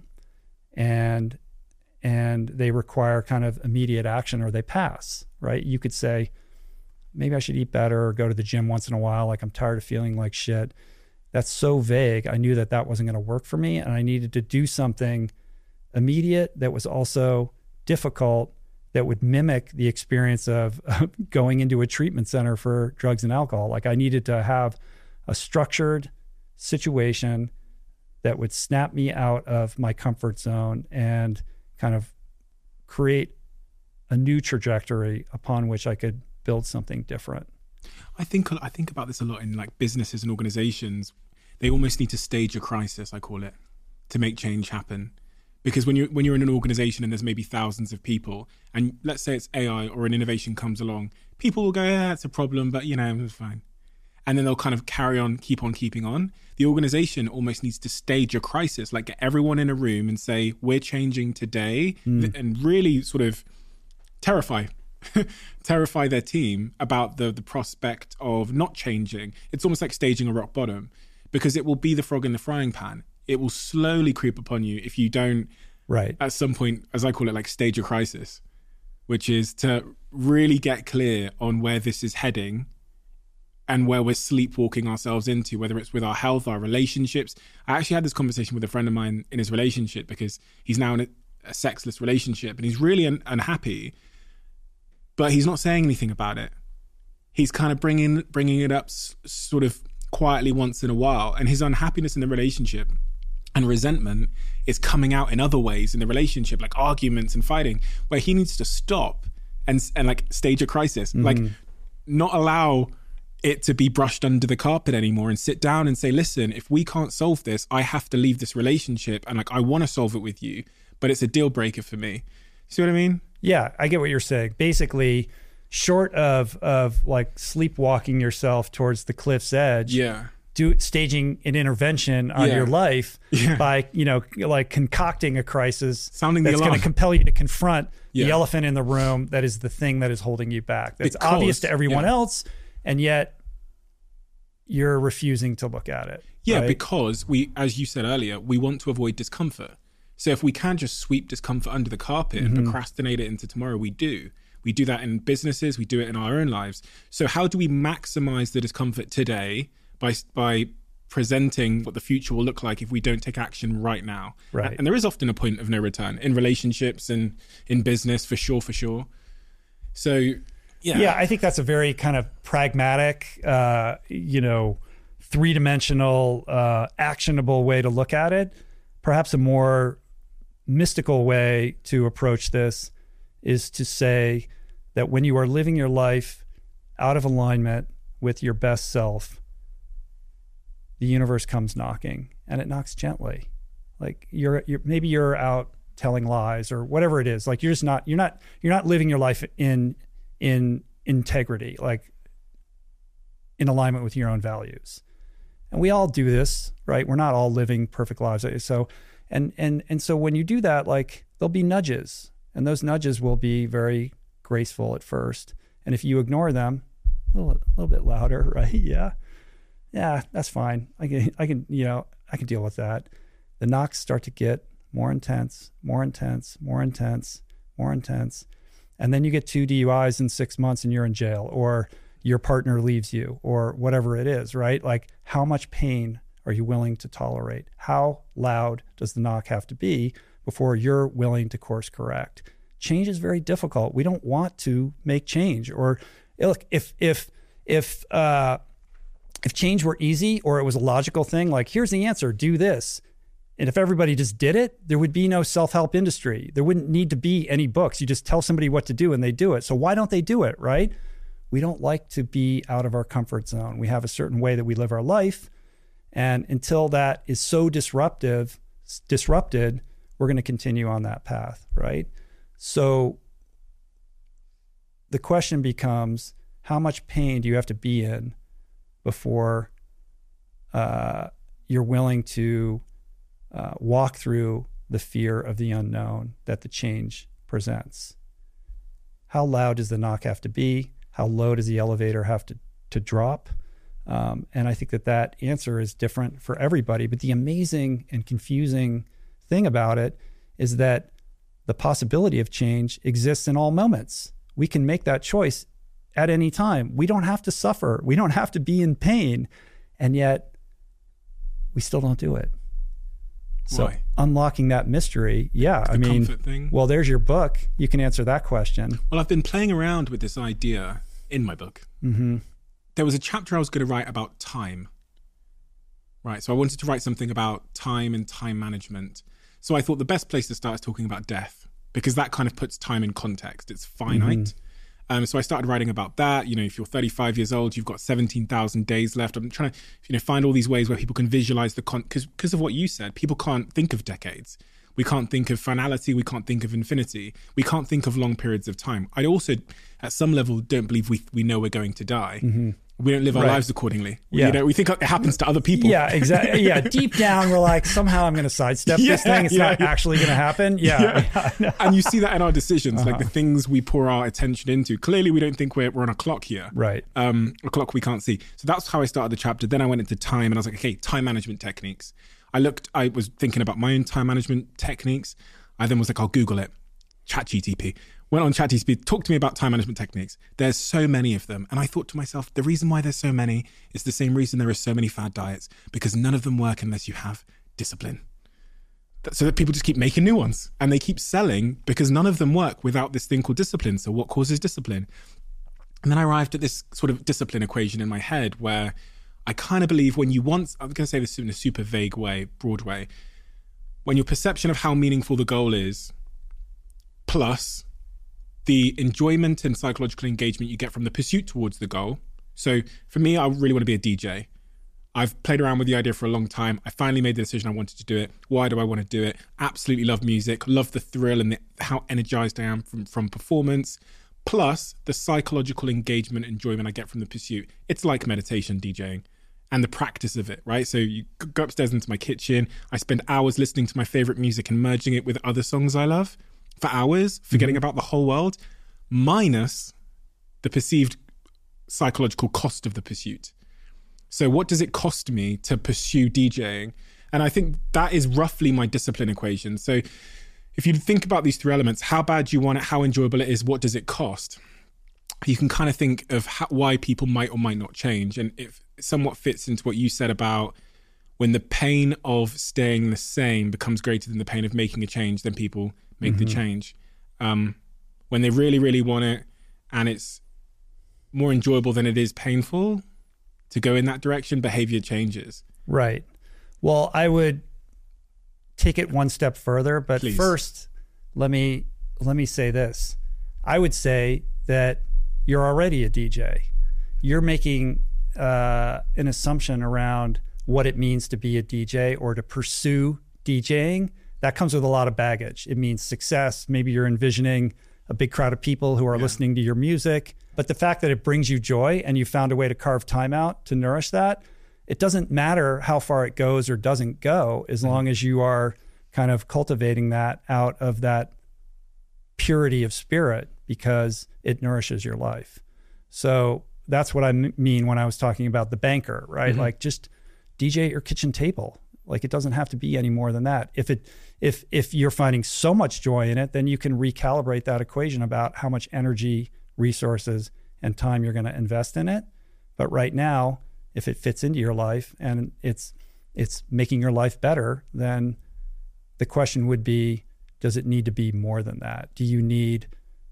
and they require kind of immediate action, or they pass, right? You could say, maybe I should eat better or go to the gym once in a while. Like, I'm tired of feeling like shit. That's so vague. I knew that wasn't going to work for me, and I needed to do something immediate that was also difficult, that would mimic the experience of going into a treatment center for drugs and alcohol. Like, I needed to have a structured situation that would snap me out of my comfort zone and kind of create a new trajectory upon which I could build something different. I think about this a lot in like businesses and organizations. They almost need to stage a crisis, I call it, to make change happen. Because when you're in an organization and there's maybe thousands of people, and let's say it's AI or an innovation comes along, people will go, yeah, it's a problem, but it's fine. And then they'll kind of carry on, keep on keeping on. The organization almost needs to stage a crisis, like get everyone in a room and say, we're changing today, and really sort of terrify their team about the prospect of not changing. It's almost like staging a rock bottom, because it will be the frog in the frying pan. It will slowly creep upon you if you don't, right, at some point, as I call it, like stage a crisis, which is to really get clear on where this is heading and where we're sleepwalking ourselves into, whether it's with our health, our relationships. I actually had this conversation with a friend of mine in his relationship, because he's now in a sexless relationship and he's really unhappy, but he's not saying anything about it. He's kind of bringing it up sort of quietly once in a while, and his unhappiness in the relationship and resentment is coming out in other ways in the relationship, like arguments and fighting, where he needs to stop and like stage a crisis, like not allow it to be brushed under the carpet anymore, and sit down and say, listen, if we can't solve this, I have to leave this relationship, and like I want to solve it with you, but it's a deal breaker for me. See what I mean? Yeah, I get what you're saying. Basically, short of like sleepwalking yourself towards the cliff's edge, staging an intervention on your life by, like concocting a crisis sounding that's going to compel you to confront the elephant in the room that is the thing that is holding you back. That's obvious to everyone else, and yet you're refusing to look at it. Yeah, right? Because we, as you said earlier, we want to avoid discomfort. So if we can just sweep discomfort under the carpet and procrastinate it into tomorrow, we do. We do that in businesses, we do it in our own lives. So how do we maximize the discomfort today by presenting what the future will look like if we don't take action right now? Right. And there is often a point of no return in relationships and in business, for sure. So, yeah, I think that's a very kind of pragmatic, three-dimensional, actionable way to look at it. Perhaps a more mystical way to approach this is to say that when you are living your life out of alignment with your best self, the universe comes knocking, and it knocks gently. Like maybe you're out telling lies or whatever it is. Like you're not living your life in integrity, like in alignment with your own values. And we all do this, right? We're not all living perfect lives. So, and so when you do that, like there'll be nudges, and those nudges will be very graceful at first. And if you ignore them, a little bit louder, right? Yeah, that's fine. I can deal with that. The knocks start to get more intense, more intense, more intense, more intense. And then you get 2 DUIs in 6 months and you're in jail, or your partner leaves you, or whatever it is, right? Like, how much pain are you willing to tolerate? How loud does the knock have to be before you're willing to course correct? Change is very difficult. We don't want to make change. Or look, if change were easy, or it was a logical thing, like here's the answer, do this. And if everybody just did it, there would be no self-help industry. There wouldn't need to be any books. You just tell somebody what to do and they do it. So why don't they do it, right? We don't like to be out of our comfort zone. We have a certain way that we live our life. And until that is so disrupted, we're going to continue on that path, right? So the question becomes, how much pain do you have to be in before you're willing to walk through the fear of the unknown that the change presents? How loud does the knock have to be? How low does the elevator have to drop? And I think that answer is different for everybody. But the amazing and confusing thing about it is that the possibility of change exists in all moments. We can make that choice at any time. We don't have to suffer. We don't have to be in pain. And yet we still don't do it. So Why? Unlocking that mystery, comfort thing. Well, there's your book. You can answer that question. Well, I've been playing around with this idea in my book. Mm-hmm. There was a chapter I was going to write about time. Right, so I wanted to write something about time and time management. So I thought the best place to start is talking about death, because that kind of puts time in context. It's finite. Mm-hmm. So I started writing about that. You know, if you're 35 years old, you've got 17,000 days left. I'm trying to, find all these ways where people can visualize because of what you said, people can't think of decades. We can't think of finality. We can't think of infinity. We can't think of long periods of time. I also, at some level, don't believe we know we're going to die. Mm-hmm. We don't live our lives accordingly. We think it happens to other people. Yeah, exactly. Yeah, deep down, we're like, somehow I'm going to sidestep this thing. It's not actually going to happen. Yeah. And you see that in our decisions, like the things we pour our attention into. Clearly, we don't think we're on a clock here. Right. A clock we can't see. So that's how I started the chapter. Then I went into time and I was like, okay, time management techniques. I was thinking about my own time management techniques. I then was like, I'll Google it. ChatGPT. Went on ChatGPT, talk to me about time management techniques. There's so many of them. And I thought to myself, the reason why there's so many is the same reason there are so many fad diets, because none of them work unless you have discipline. So that people just keep making new ones and they keep selling because none of them work without this thing called discipline. So what causes discipline? And then I arrived at this sort of discipline equation in my head where I kind of believe I'm going to say this in a super vague way, broad way, when your perception of how meaningful the goal is, plus the enjoyment and psychological engagement you get from the pursuit towards the goal. So for me, I really want to be a DJ. I've played around with the idea for a long time. I finally made the decision I wanted to do it. Why do I want to do it? Absolutely love music, love the thrill and how energized I am from performance, plus the psychological engagement, enjoyment I get from the pursuit. It's like meditation, DJing, and the practice of it, right? So you go upstairs into my kitchen. I spend hours listening to my favorite music and merging it with other songs I love for hours, forgetting about the whole world, minus the perceived psychological cost of the pursuit. So what does it cost me to pursue DJing? And I think that is roughly my discipline equation. So if you think about these three elements, how bad you want it, how enjoyable it is, what does it cost? You can kind of think of why people might or might not change. And it somewhat fits into what you said about when the pain of staying the same becomes greater than the pain of making a change, then people make the change. When they really, really want it and it's more enjoyable than it is painful to go in that direction, behavior changes. Right. Well, I would take it one step further, but Please. First, let me say this. I would say that you're already a DJ. You're making an assumption around what it means to be a DJ or to pursue DJing, that comes with a lot of baggage. It means success. Maybe you're envisioning a big crowd of people who are listening to your music. But the fact that it brings you joy and you found a way to carve time out to nourish that, it doesn't matter how far it goes or doesn't go, as long as you are kind of cultivating that out of that purity of spirit, because it nourishes your life. So that's what I mean when I was talking about the banker, right? Mm-hmm. Like, just DJ at your kitchen table. Like, it doesn't have to be any more than that. If you're finding so much joy in it, then you can recalibrate that equation about how much energy, resources, and time you're going to invest in it. But right now, if it fits into your life and it's making your life better, then the question would be, does it need to be more than that? Do you need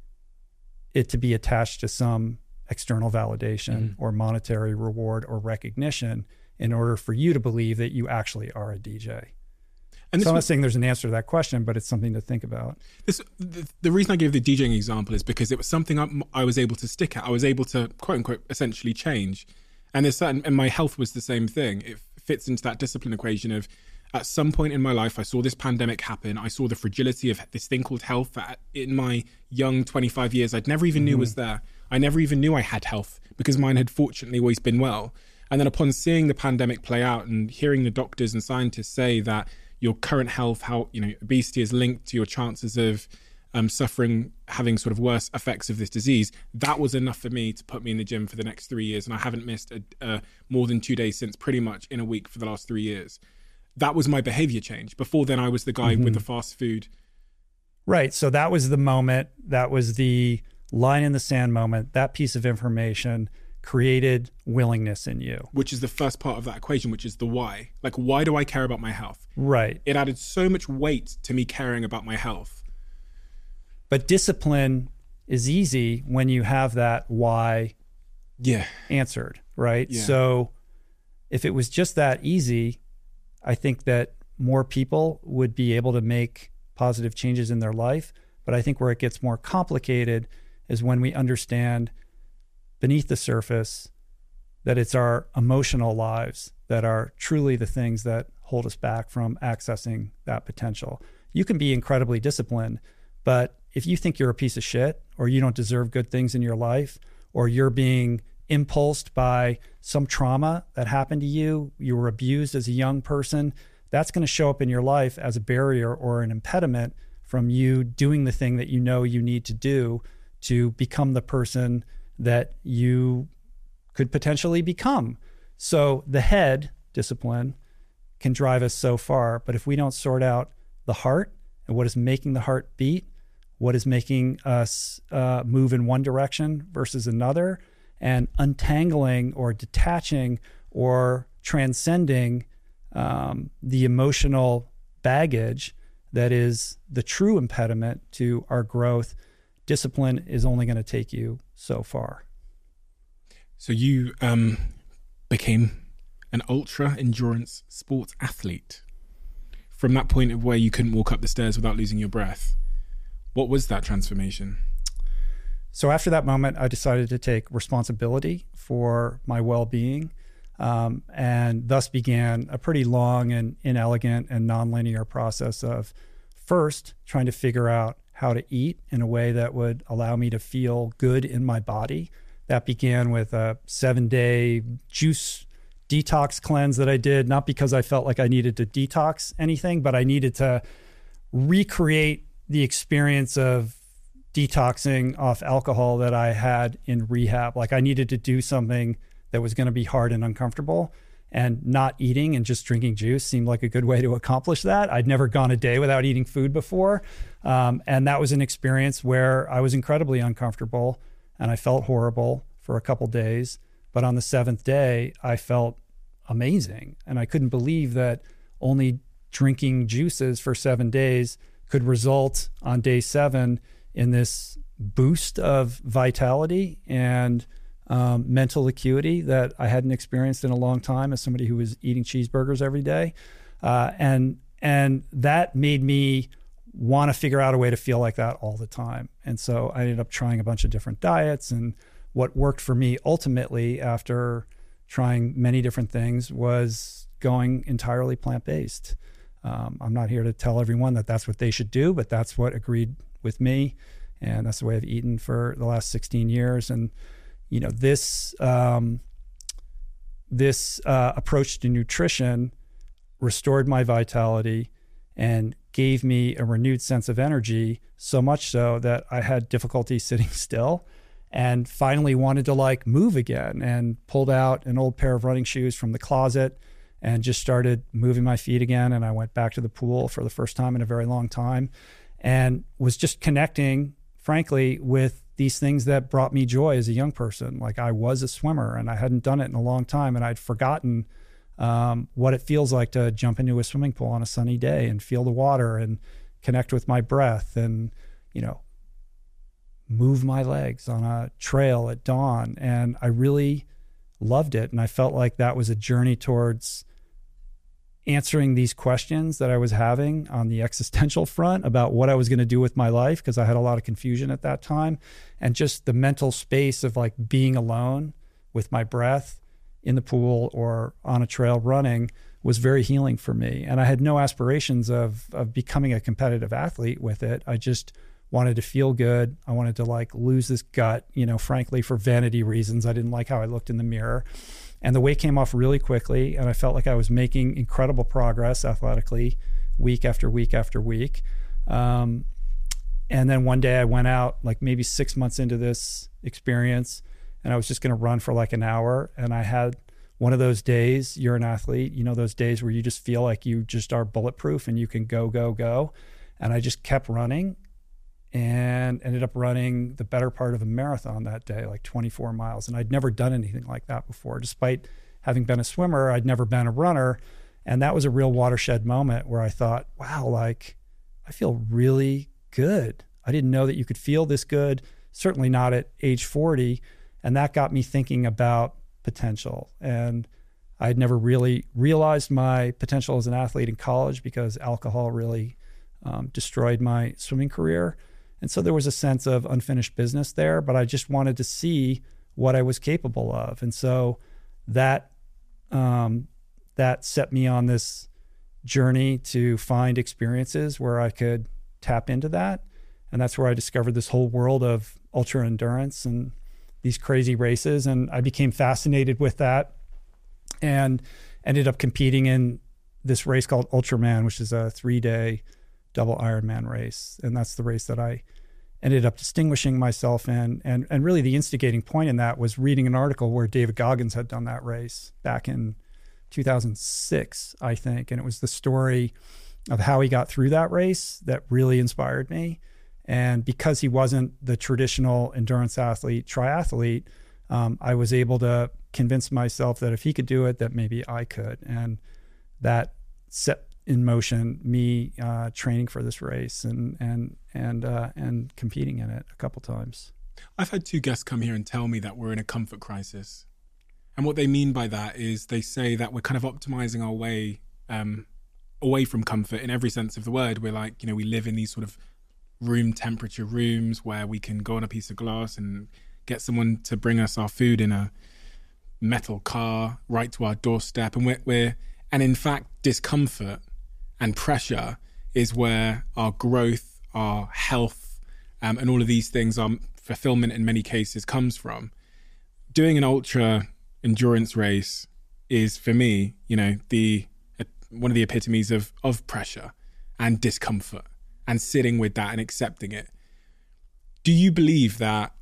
it to be attached to some external validation or monetary reward or recognition in order for you to believe that you actually are a DJ? And so I'm not saying there's an answer to that question, but it's something to think about. The reason I gave the DJing example is because it was something I was able to stick at. I was able to, quote unquote, essentially change. And and my health was the same thing. It fits into that discipline equation of, at some point in my life, I saw this pandemic happen. I saw the fragility of this thing called health that in my young 25 years, I'd never even knew was there. I never even knew I had health because mine had fortunately always been well. And then upon seeing the pandemic play out and hearing the doctors and scientists say that your current health, how, obesity is linked to your chances of having sort of worse effects of this disease, that was enough for me to put me in the gym for the next 3 years. And I haven't missed more than 2 days since, pretty much in a week for the last 3 years. That was my behavior change. Before then, I was the guy with the fast food. Right. So that was the moment. That was the line in the sand moment. That piece of information created willingness in you. Which is the first part of that equation, which is the why. Like, why do I care about my health? Right. It added so much weight to me caring about my health. But discipline is easy when you have that why answered, right? Yeah. So if it was just that easy, I think that more people would be able to make positive changes in their life. But I think where it gets more complicated is when we understand beneath the surface that it's our emotional lives that are truly the things that hold us back from accessing that potential. You can be incredibly disciplined, but if you think you're a piece of shit, or you don't deserve good things in your life, or you're being impulsed by some trauma that happened to you, you were abused as a young person, that's going to show up in your life as a barrier or an impediment from you doing the thing that you know you need to do to become the person that you could potentially become. So the head, discipline, can drive us so far, but if we don't sort out the heart and what is making the heart beat, what is making us move in one direction versus another, and untangling or detaching or transcending the emotional baggage that is the true impediment to our growth, discipline is only going to take you so far. So you became an ultra endurance sports athlete. From that point of where you couldn't walk up the stairs without losing your breath, what was that transformation? So after that moment, I decided to take responsibility for my well-being, and thus began a pretty long and inelegant and nonlinear process of first trying to figure out how to eat in a way that would allow me to feel good in my body. That began with a 7-day juice detox cleanse that I did, not because I felt like I needed to detox anything, but I needed to recreate the experience of detoxing off alcohol that I had in rehab. Like, I needed to do something that was going to be hard and uncomfortable, and not eating and just drinking juice seemed like a good way to accomplish that. I'd never gone a day without eating food before. And that was an experience where I was incredibly uncomfortable and I felt horrible for a couple days. But on the 7th day, I felt amazing. And I couldn't believe that only drinking juices for 7 days could result on day 7 in this boost of vitality and mental acuity that I hadn't experienced in a long time as somebody who was eating cheeseburgers every day. And that made me want to figure out a way to feel like that all the time. And so I ended up trying a bunch of different diets, and what worked for me ultimately after trying many different things was going entirely plant-based. I'm not here to tell everyone that that's what they should do, but that's what agreed with me. And that's the way I've eaten for the last 16 years. And, you know, this approach to nutrition restored my vitality and gave me a renewed sense of energy, so much so that I had difficulty sitting still and finally wanted to like move again, and pulled out an old pair of running shoes from the closet and just started moving my feet again. And I went back to the pool for the first time in a very long time and was just connecting, frankly, with these things that brought me joy as a young person. Like, I was a swimmer and I hadn't done it in a long time, and I'd forgotten what it feels like to jump into a swimming pool on a sunny day and feel the water and connect with my breath and, you know, move my legs on a trail at dawn. And I really loved it. And I felt like that was a journey towards answering these questions that I was having on the existential front about what I was going to do with my life, because I had a lot of confusion at that time. And just the mental space of like being alone with my breath in the pool or on a trail running was very healing for me. And I had no aspirations of becoming a competitive athlete with it. I just wanted to feel good. I wanted to like lose this gut, you know, frankly, for vanity reasons. I didn't like how I looked in the mirror. And the weight came off really quickly, and I felt like I was making incredible progress athletically week after week after week. And then one day I went out, like maybe 6 months into this experience, and I was just going to run for like an hour. And I had one of those days, you're an athlete, you know, those days where you just feel like you just are bulletproof and you can go, go, go. And I just kept running and ended up running the better part of a marathon that day, like 24 miles. And I'd never done anything like that before. Despite having been a swimmer, I'd never been a runner. And that was a real watershed moment where I thought, wow, like, I feel really good. I didn't know that you could feel this good, certainly not at age 40. And that got me thinking about potential. And I'd never really realized my potential as an athlete in college because alcohol really destroyed my swimming career. And so there was a sense of unfinished business there, but I just wanted to see what I was capable of. And so that set me on this journey to find experiences where I could tap into that. And that's where I discovered this whole world of ultra endurance and these crazy races. And I became fascinated with that and ended up competing in this race called Ultraman, which is a 3-day double Ironman race. And that's the race that I ended up distinguishing myself in. And really the instigating point in that was reading an article where David Goggins had done that race back in 2006, I think. And it was the story of how he got through that race that really inspired me. And because he wasn't the traditional endurance athlete, triathlete, I was able to convince myself that if he could do it, that maybe I could. And that set in motion me training for this race and competing in it a couple times. I've had 2 guests come here and tell me that we're in a comfort crisis. And what they mean by that is they say that we're kind of optimizing our way away from comfort in every sense of the word. We're like, you know, we live in these sort of room temperature rooms where we can go on a piece of glass and get someone to bring us our food in a metal car right to our doorstep. And and in fact, discomfort and pressure is where our growth, our health, and all of these things, our fulfillment in many cases comes from. Doing an ultra endurance race is, for me, you know, one of the epitomes of pressure and discomfort and sitting with that and accepting it. Do you believe that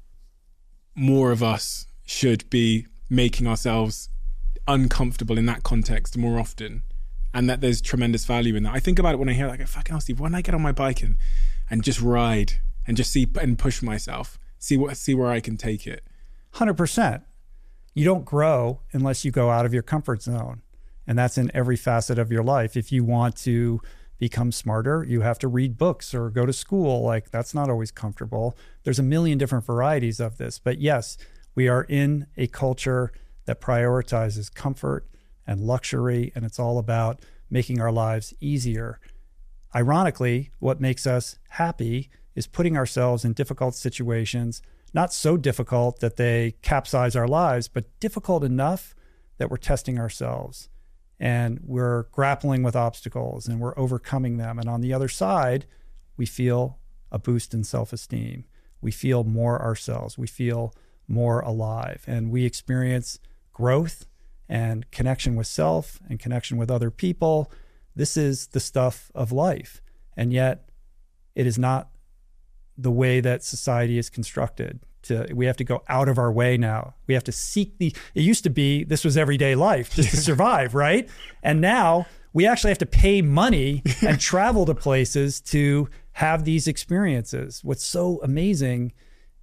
more of us should be making ourselves uncomfortable in that context more often, and that there's tremendous value in that? I think about it when I hear like, fucking hell, Steve, why don't I get on my bike and just ride and just see and push myself, see where I can take it? 100%. You don't grow unless you go out of your comfort zone. And that's in every facet of your life. If you want to become smarter, you have to read books or go to school. Like, that's not always comfortable. There's a million different varieties of this. But yes, we are in a culture that prioritizes comfort and luxury, and it's all about making our lives easier. Ironically, what makes us happy is putting ourselves in difficult situations, not so difficult that they capsize our lives, but difficult enough that we're testing ourselves. and we're grappling with obstacles and we're overcoming them. And on the other side, we feel a boost in self-esteem. We feel more ourselves. We feel more alive, and we experience growth and connection with self and connection with other people. This is the stuff of life. And yet it is not the way that society is constructed. We have to go out of our way now. We have to seek it used to be, this was everyday life just to survive, right? And now we actually have to pay money and travel to places to have these experiences. What's so amazing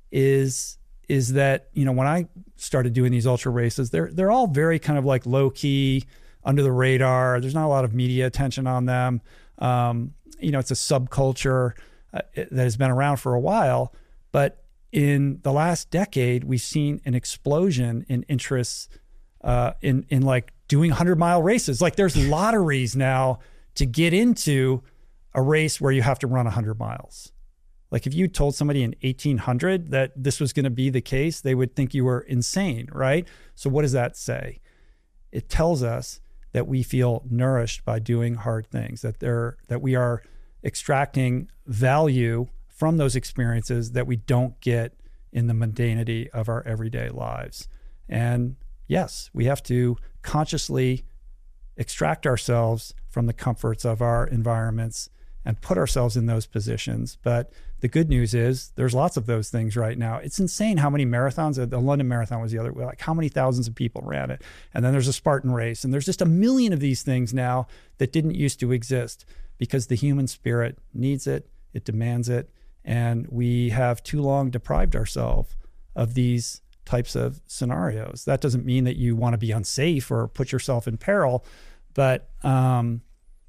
is that, when I started doing these ultra races, they're all very kind of like low key, under the radar. There's not a lot of media attention on them. It's a subculture that has been around for a while, but in the last decade, we've seen an explosion in interests in like doing 100-mile races. Like there's lotteries now to get into a race where you have to run 100 miles. Like if you told somebody in 1800 that this was going to be the case, they would think you were insane, right? So what does that say? It tells us that we feel nourished by doing hard things, that we are extracting value from those experiences that we don't get in the mundanity of our everyday lives. And yes, we have to consciously extract ourselves from the comforts of our environments and put ourselves in those positions. But the good news is there's lots of those things right now. It's insane how many marathons, the London Marathon was the other, like how many thousands of people ran it. And then there's a Spartan race. And there's just a million of these things now that didn't used to exist because the human spirit needs it, it demands it. And we have too long deprived ourselves of these types of scenarios. That doesn't mean that you want to be unsafe or put yourself in peril, but I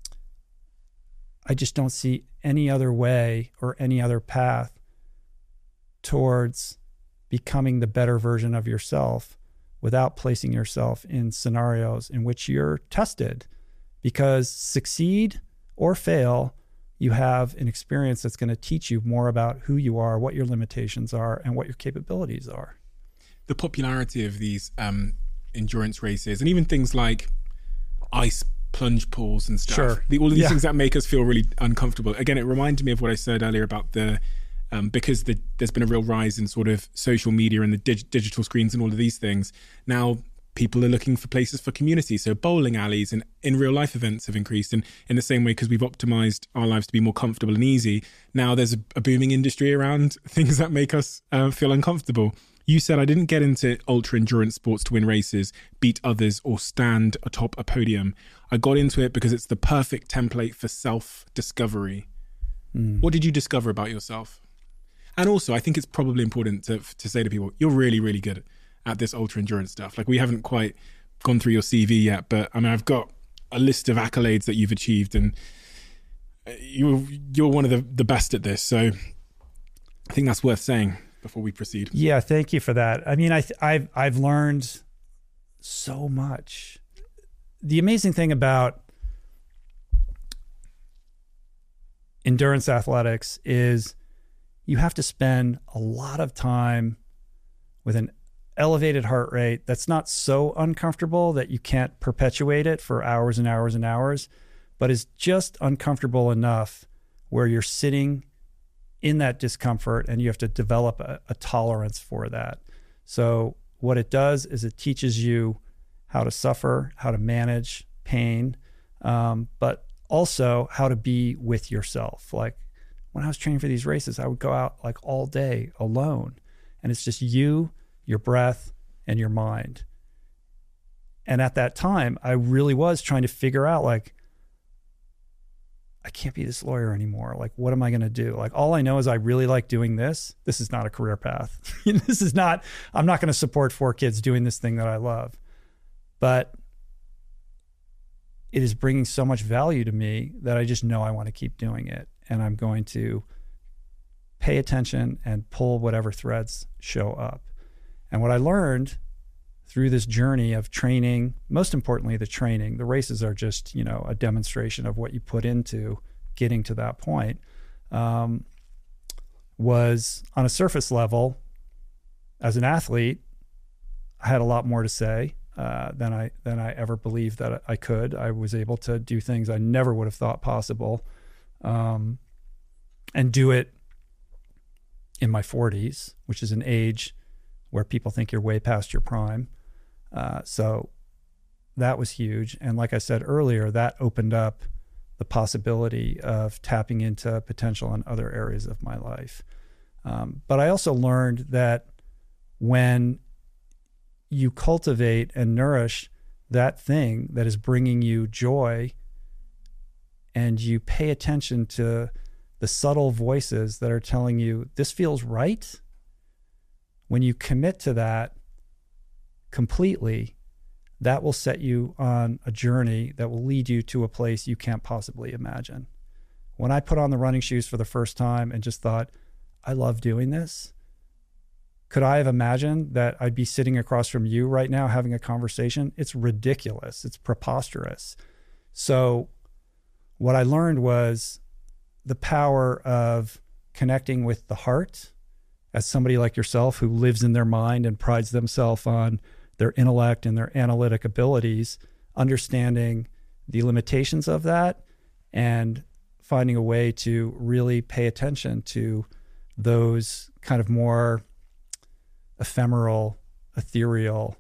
just don't see any other way or any other path towards becoming the better version of yourself without placing yourself in scenarios in which you're tested. Because succeed or fail, you have an experience that's going to teach you more about who you are, what your limitations are, and what your capabilities are. The popularity of these endurance races, and even things like ice plunge pools and stuff. Sure. All of these things that make us feel really uncomfortable. Again, it reminded me of what I said earlier about because there's been a real rise in sort of social media and the digital screens and all of these things. Now people are looking for places for community. So bowling alleys and in real life events have increased. And in the same way, because we've optimized our lives to be more comfortable and easy, now there's a booming industry around things that make us feel uncomfortable. You said, I didn't get into ultra endurance sports to win races, beat others, or stand atop a podium. I got into it because it's the perfect template for self-discovery. What did you discover about yourself? And also, I think it's probably important to say to people, you're really, really good at this ultra endurance stuff. Like, we haven't quite gone through your CV yet, but I mean, I've got a list of accolades that you've achieved, and you're one of the best at this. So I think that's worth saying before we proceed. Yeah, thank you for that. I mean, I've learned so much. The amazing thing about endurance athletics is you have to spend a lot of time with an elevated heart rate that's not so uncomfortable that you can't perpetuate it for hours and hours and hours, but is just uncomfortable enough where you're sitting in that discomfort and you have to develop a tolerance for that. So what it does is it teaches you how to suffer, how to manage pain, but also how to be with yourself. Like when I was training for these races, I would go out like all day alone, and it's just you, your breath, and your mind. And at that time, I really was trying to figure out, like, I can't be this lawyer anymore. Like, what am I going to do? Like, all I know is I really like doing this. This is not a career path. I'm not going to support 4 kids doing this thing that I love. But it is bringing so much value to me that I just know I want to keep doing it. And I'm going to pay attention and pull whatever threads show up. And what I learned through this journey of training, most importantly, the training, the races are just, a demonstration of what you put into getting to that point, was on a surface level, as an athlete, I had a lot more to say. than I ever believed that I could. I was able to do things I never would have thought possible, and do it in my 40s, which is an age where people think you're way past your prime. So that was huge. And like I said earlier, that opened up the possibility of tapping into potential in other areas of my life. But I also learned that when you cultivate and nourish that thing that is bringing you joy, and you pay attention to the subtle voices that are telling you this feels right, when you commit to that completely, that will set you on a journey that will lead you to a place you can't possibly imagine. When I put on the running shoes for the first time and just thought, I love doing this, could I have imagined that I'd be sitting across from you right now having a conversation? It's ridiculous. It's preposterous. So what I learned was the power of connecting with the heart, as somebody like yourself who lives in their mind and prides themselves on their intellect and their analytic abilities, understanding the limitations of that and finding a way to really pay attention to those kind of more ephemeral, ethereal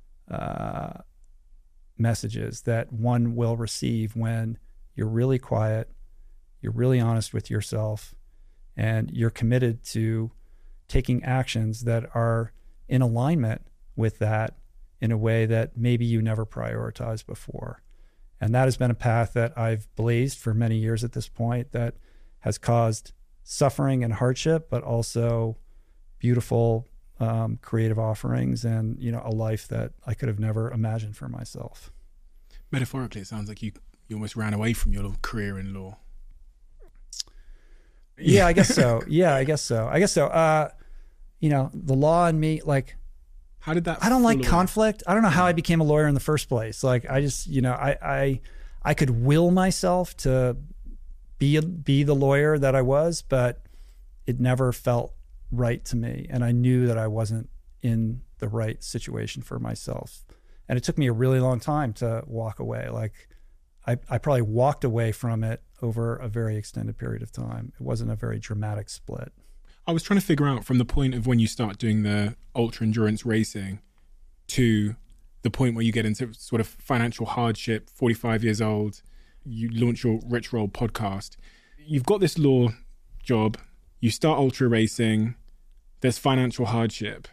messages that one will receive when you're really quiet, you're really honest with yourself, and you're committed to taking actions that are in alignment with that in a way that maybe you never prioritized before. And that has been a path that I've blazed for many years at this point that has caused suffering and hardship, but also beautiful creative offerings and, a life that I could have never imagined for myself. Metaphorically, it sounds like you almost ran away from your career in law. Yeah, I guess so. The law and me, like, how did that? I don't like conflict. I don't know how I became a lawyer in the first place. Like, I just, I could will myself to be the lawyer that I was, but it never felt right to me. And I knew that I wasn't in the right situation for myself. And it took me a really long time to walk away. Like, I probably walked away from it over a very extended period of time. It wasn't a very dramatic split. I was trying to figure out from the point of when you start doing the ultra endurance racing to the point where you get into sort of financial hardship, 45 years old, you launch your Rich Roll podcast. You've got this law job, you start ultra racing, there's financial hardship.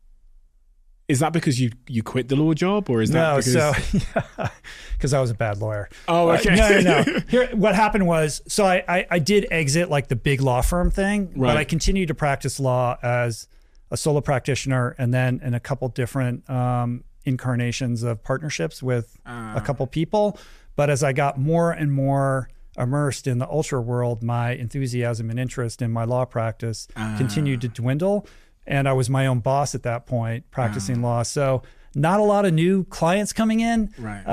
Is that because you quit the law job, or is that because I was a bad lawyer? Oh, okay. No. Here, what happened was, so I did exit like the big law firm thing, right. But I continued to practice law as a solo practitioner, and then in a couple different incarnations of partnerships with a couple people. But as I got more and more immersed in the ultra world, my enthusiasm and interest in my law practice continued to dwindle. And I was my own boss at that point, practicing law. So not a lot of new clients coming in. Right.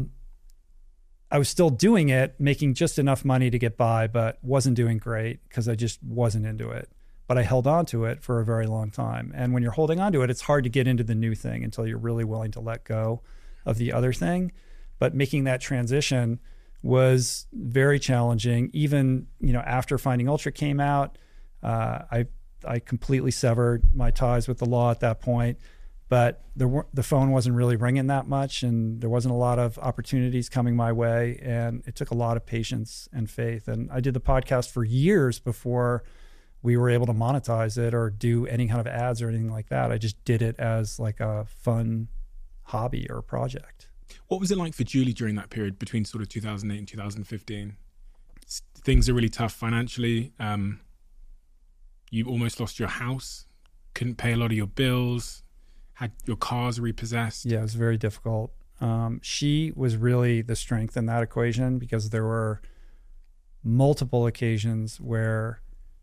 I was still doing it, making just enough money to get by, but wasn't doing great because I just wasn't into it. But I held on to it for a very long time. And when you're holding on to it, it's hard to get into the new thing until you're really willing to let go of the other thing. But making that transition was very challenging. Even, after Finding Ultra came out, I completely severed my ties with the law at that point, but the phone wasn't really ringing that much, and there wasn't a lot of opportunities coming my way, and it took a lot of patience and faith. And I did the podcast for years before we were able to monetize it or do any kind of ads or anything like that. I just did it as like a fun hobby or project. What was it like for Julie during that period between sort of 2008 and 2015? Things are really tough financially. You almost lost your house, couldn't pay a lot of your bills, had your cars repossessed. Yeah, it was very difficult. She was really the strength in that equation, because there were multiple occasions where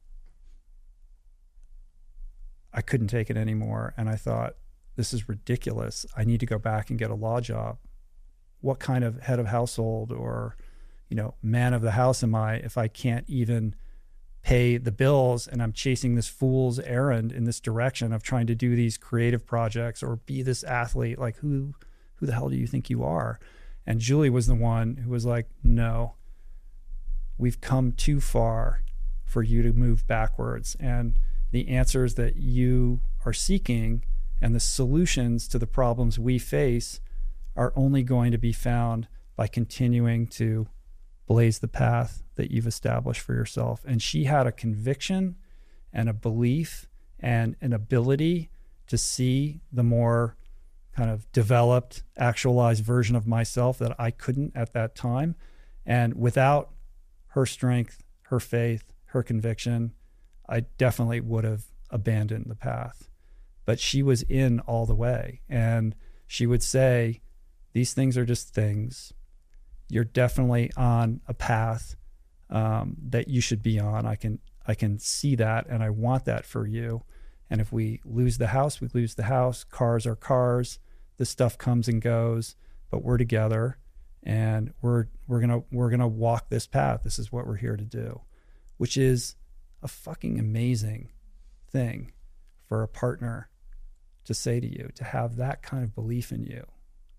I couldn't take it anymore. And I thought, this is ridiculous. I need to go back and get a law job. What kind of head of household or, man of the house am I if I can't even pay the bills and I'm chasing this fool's errand in this direction of trying to do these creative projects or be this athlete? Like, who who the hell do you think you are? And Julie was the one who was like, no, we've come too far for you to move backwards. And the answers that you are seeking and the solutions to the problems we face are only going to be found by continuing to blaze the path that you've established for yourself. And she had a conviction and a belief and an ability to see the more kind of developed, actualized version of myself that I couldn't at that time. And without her strength, her faith, her conviction, I definitely would have abandoned the path. But she was in all the way. And she would say, these things are just things. You're definitely on a path that you should be on. I can see that, and I want that for you. And if we lose the house, we lose the house. Cars are cars. This stuff comes and goes, but we're together, and we're gonna walk this path. This is what we're here to do, which is a fucking amazing thing for a partner to say to you. To have that kind of belief in you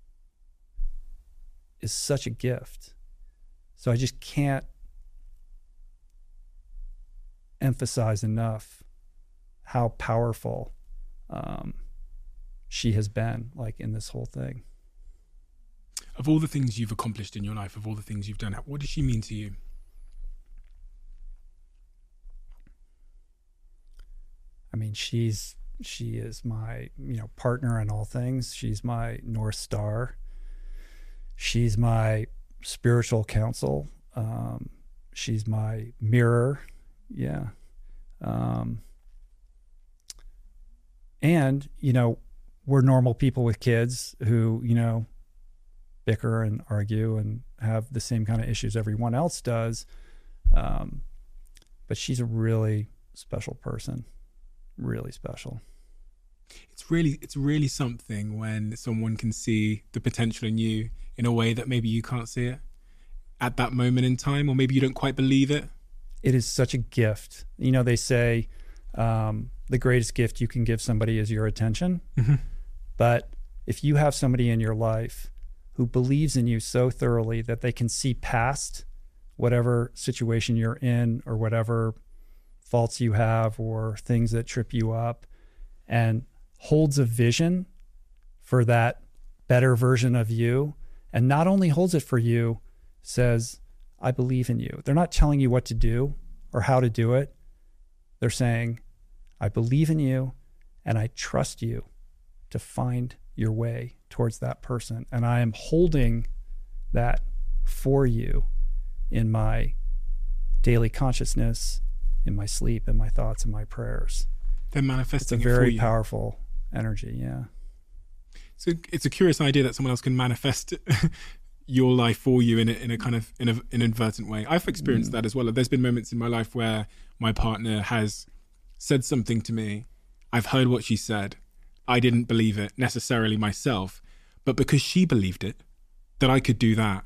is such a gift. So I just can't emphasize enough how powerful she has been, like, in this whole thing. Of all the things you've accomplished in your life, of all the things you've done, what does she mean to you? I mean, she is my, partner in all things. She's my North Star. She's my spiritual counsel. She's my mirror. Yeah. And, we're normal people with kids who, bicker and argue and have the same kind of issues everyone else does. But she's a really special person. Really special. It's really something when someone can see the potential in you in a way that maybe you can't see it at that moment in time, or maybe you don't quite believe it. It is such a gift. They say the greatest gift you can give somebody is your attention. Mm-hmm. But if you have somebody in your life who believes in you so thoroughly that they can see past whatever situation you're in or whatever faults you have or things that trip you up, and holds a vision for that better version of you, and not only holds it for you, says, I believe in you. They're not telling you what to do or how to do it. They're saying, I believe in you and I trust you to find your way towards that person. And I am holding that for you in my daily consciousness, in my sleep, in my thoughts, in my prayers. They're manifesting it for you. It's a very powerful energy, yeah. So it's a curious idea that someone else can manifest your life for you in a kind of in an inadvertent way. I've experienced that as well. There's been moments in my life where my partner has said something to me. I've heard what she said. I didn't believe it necessarily myself, but because she believed it, that I could do that.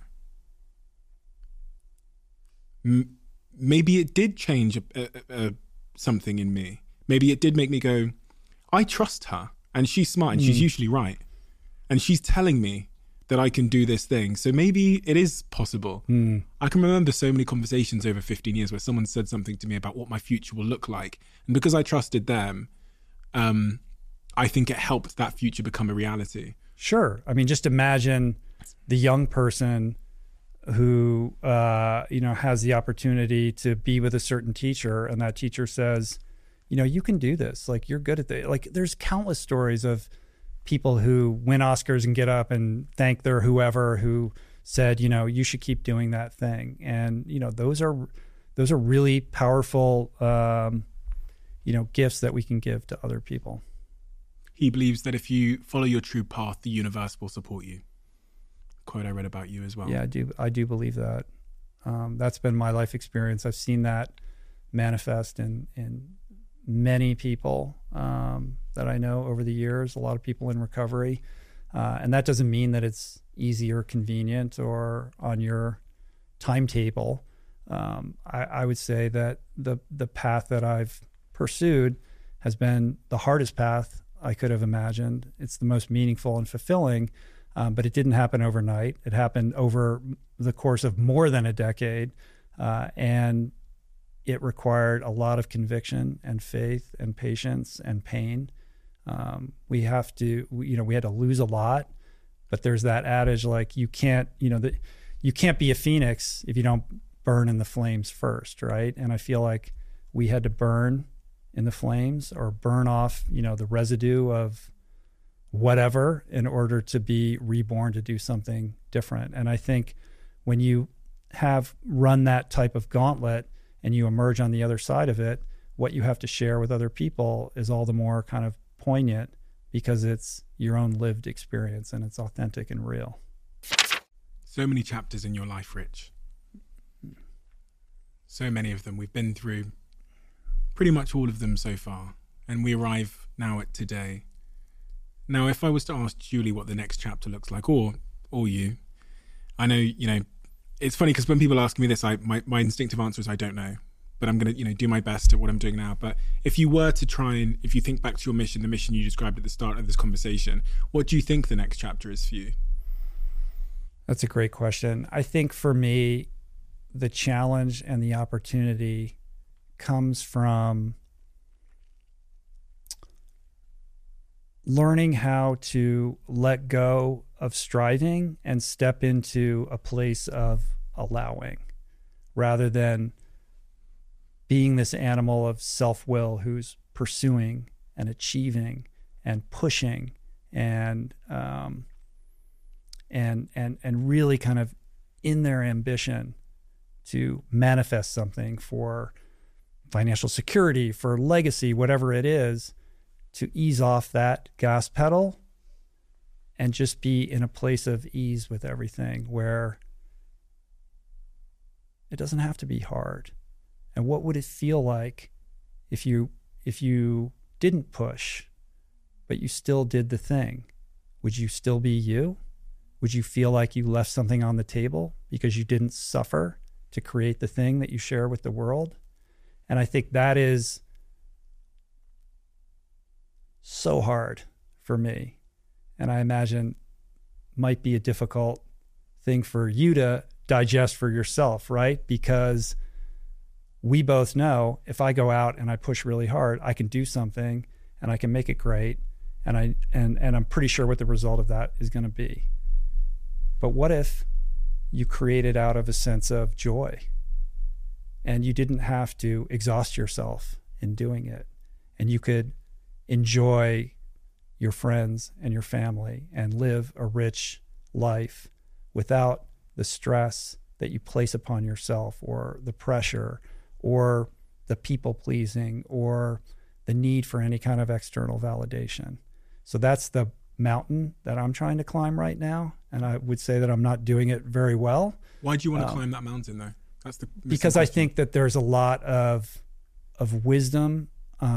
Maybe it did change something in me. Maybe it did make me go, I trust her, and she's smart, and she's usually right. And she's telling me that I can do this thing. So maybe it is possible. I can remember so many conversations over 15 years where someone said something to me about what my future will look like. And because I trusted them, I think it helped that future become a reality. Sure. I mean, just imagine the young person who, has the opportunity to be with a certain teacher, and that teacher says, you can do this. Like, you're good at it. Like, there's countless stories of people who win Oscars and get up and thank their whoever who said, you should keep doing that thing. And, those are really powerful, gifts that we can give to other people. He believes that if you follow your true path, the universe will support you. Quote I read about you as well. Yeah, I do believe that. That's been my life experience. I've seen that manifest in many people that I know over the years, a lot of people in recovery. And that doesn't mean that it's easy or convenient or on your timetable. I would say that the path that I've pursued has been the hardest path I could have imagined. It's the most meaningful and fulfilling. But it didn't happen overnight. It happened over the course of more than a decade. And it required a lot of conviction and faith and patience and pain. We had to lose a lot, but there's that adage, like, you can't be a phoenix if you don't burn in the flames first, right? And I feel like we had to burn in the flames, or burn off, the residue of whatever, in order to be reborn to do something different. And I think when you have run that type of gauntlet and you emerge on the other side of it, what you have to share with other people is all the more kind of poignant, because it's your own lived experience and it's authentic and real. So many chapters in your life, Rich. So many of them. We've been through pretty much all of them so far, and we arrive now at today. Now, if I was to ask Julie what the next chapter looks like, or you, I know, it's funny because when people ask me this, my instinctive answer is I don't know, but I'm going to, do my best at what I'm doing now. But if you were to try and, if you think back to your mission, the mission you described at the start of this conversation, what do you think the next chapter is for you? That's a great question. I think for me, the challenge and the opportunity comes from learning how to let go of striving and step into a place of allowing, rather than being this animal of self-will who's pursuing and achieving and pushing and really kind of in their ambition to manifest something for financial security, for legacy, whatever it is, to ease off that gas pedal and just be in a place of ease with everything, where it doesn't have to be hard. And what would it feel like if you didn't push, but you still did the thing? Would you still be you? Would you feel like you left something on the table because you didn't suffer to create the thing that you share with the world? And I think that is so hard for me, and I imagine might be a difficult thing for you to digest for yourself, right? Because we both know if I go out and I push really hard, I can do something and I can make it great, and I'm pretty sure what the result of that is going to be. But what if you create it out of a sense of joy, and you didn't have to exhaust yourself in doing it, and you could enjoy your friends and your family and live a rich life without the stress that you place upon yourself, or the pressure, or the people pleasing, or the need for any kind of external validation. So that's the mountain that I'm trying to climb right now, and I would say that I'm not doing it very well. Why do you want to climb that mountain, though? That's because I think that there's a lot of wisdom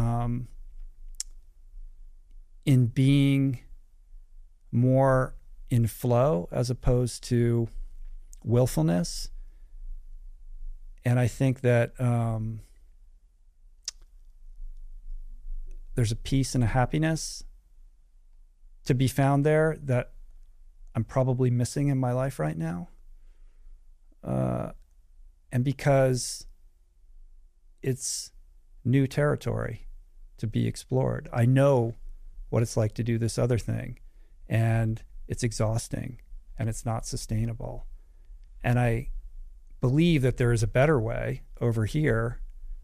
in being more in flow as opposed to willfulness. And I think that there's a peace and a happiness to be found there that I'm probably missing in my life right now. And because it's new territory to be explored. I know what it's like to do this other thing, and it's exhausting and it's not sustainable. And I believe that there is a better way over here.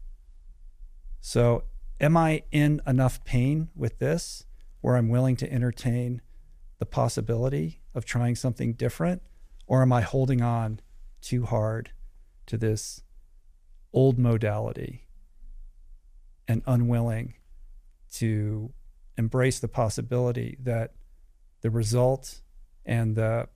So am I in enough pain with this where I'm willing to entertain the possibility of trying something different? Or am I holding on too hard to this old modality and unwilling to embrace the possibility that the result and the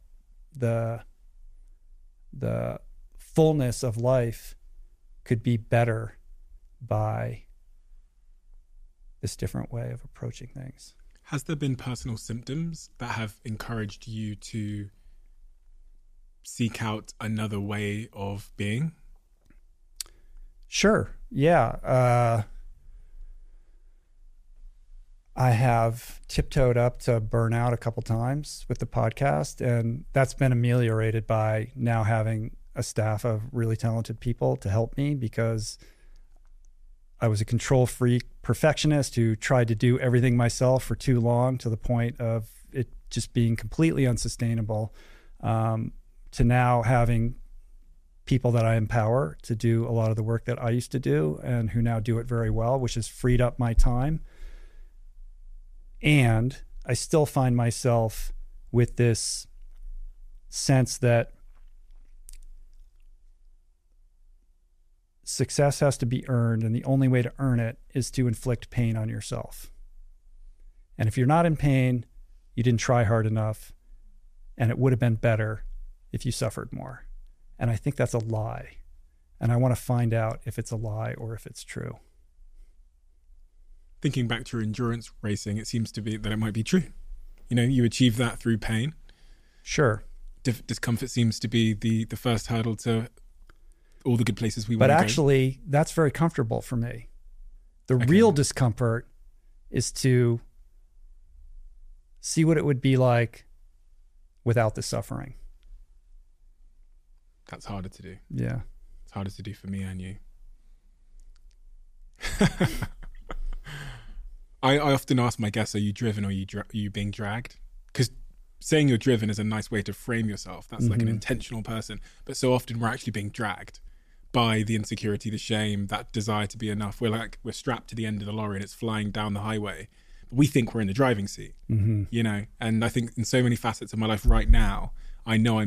fullness of life could be better by this different way of approaching things? Has there been personal symptoms that have encouraged you to seek out another way of being? Sure. Yeah. I have tiptoed up to burnout a couple times with the podcast, and that's been ameliorated by now having a staff of really talented people to help me, because I was a control freak perfectionist who tried to do everything myself for too long, to the point of it just being completely unsustainable, to now having people that I empower to do a lot of the work that I used to do and who now do it very well, which has freed up my time. And I still find myself with this sense that success has to be earned, and the only way to earn it is to inflict pain on yourself. And if you're not in pain, you didn't try hard enough, and it would have been better if you suffered more. And I think that's a lie. And I want to find out if it's a lie or if it's true. Thinking back to your endurance racing, it seems to be that it might be true. You know, you achieve that through pain. Sure. Discomfort seems to be the first hurdle to all the good places we want to go. But actually, that's very comfortable for me. The real discomfort is to see what it would be like without the suffering. That's harder to do. Yeah. It's harder to do for me and you. I often ask my guests, are you driven or are you being dragged? Because saying you're driven is a nice way to frame yourself. That's like an intentional person. But so often we're actually being dragged by the insecurity, the shame, that desire to be enough. We're strapped to the end of the lorry and it's flying down the highway. But we think we're in the driving seat, you know? And I think in so many facets of my life right now, I know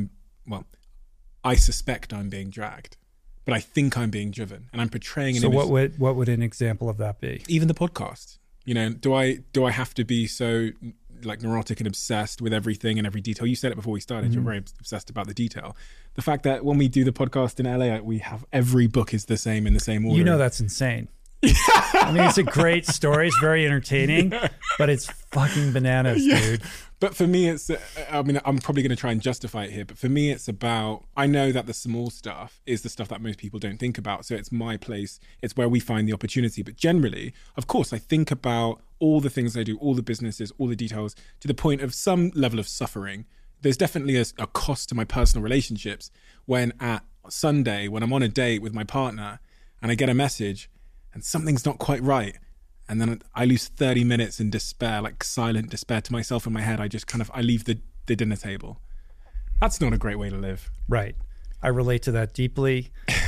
I suspect I'm being dragged, but I think I'm being driven and I'm portraying an image. So what would an example of that be? Even the podcast. You know, do I have to be so like neurotic and obsessed with everything and every detail? You said it before we started. You're very obsessed about the detail. The fact that when we do the podcast in LA, we have every book is the same in the same order. You know, that's insane. I mean, it's a great story. It's very entertaining, but it's fucking bananas, dude. But for me, it's, I mean, I'm probably going to try and justify it here, but for me, it's about, I know that the small stuff is the stuff that most people don't think about. So it's my place. It's where we find the opportunity. But generally, of course, I think about all the things I do, all the businesses, all the details, to the point of some level of suffering. There's definitely a cost to my personal relationships when at Sunday, when I'm on a date with my partner and I get a message and something's not quite right. And then I lose 30 minutes in despair, like silent despair to myself in my head. I leave the dinner table. That's not a great way to live. Right. I relate to that deeply.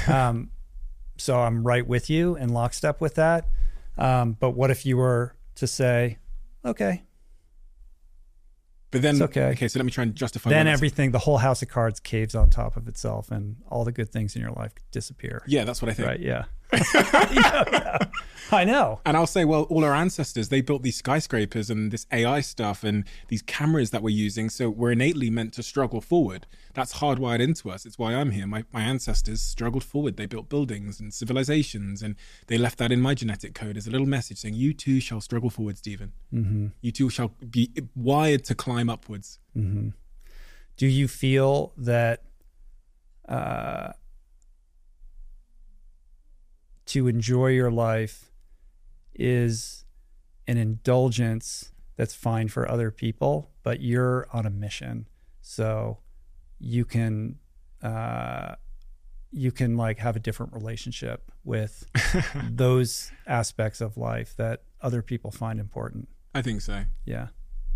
So I'm right with you in lockstep with that. But what if you were to say, okay. But then, it's okay. Okay, so let me try and justify. Then everything, the whole house of cards caves on top of itself and all the good things in your life disappear. Yeah, that's what I think. Right, yeah. Yeah. I know. And I'll say, well, all our ancestors, they built these skyscrapers and this AI stuff and these cameras that we're using. So we're innately meant to struggle forward. That's hardwired into us. It's why I'm here. My ancestors struggled forward. They built buildings and civilizations, and they left that in my genetic code as a little message saying, you too shall struggle forward, Stephen. Mm-hmm. You too shall be wired to climb upwards. Mm-hmm. Do you feel that to enjoy your life is an indulgence that's fine for other people, but you're on a mission, so you can like have a different relationship with those aspects of life that other people find important? I think so. Yeah.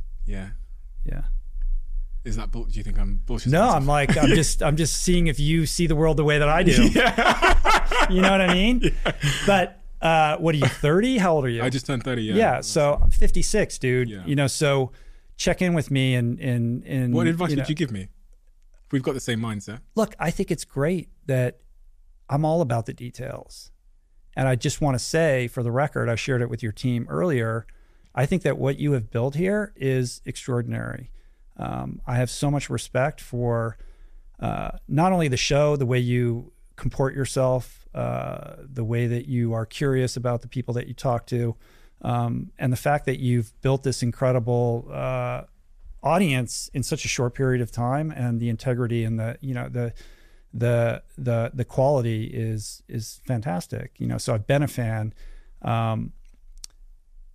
Is that do you think I'm bullshit? No, I'm just seeing if you see the world the way that I do. Yeah. You know what I mean? Yeah. But what are you, 30? How old are you? I just turned 30, yeah. Yeah, so I'm 56, dude. Yeah. You know, so check in with me and what advice would you give me? We've got the same mindset. Look, I think it's great that I'm all about the details. And I just want to say, for the record, I shared it with your team earlier, I think that what you have built here is extraordinary. I have so much respect for not only the show, the way you comport yourself, the way that you are curious about the people that you talk to, and the fact that you've built this incredible audience in such a short period of time, and the integrity and the quality is fantastic. You know, so I've been a fan,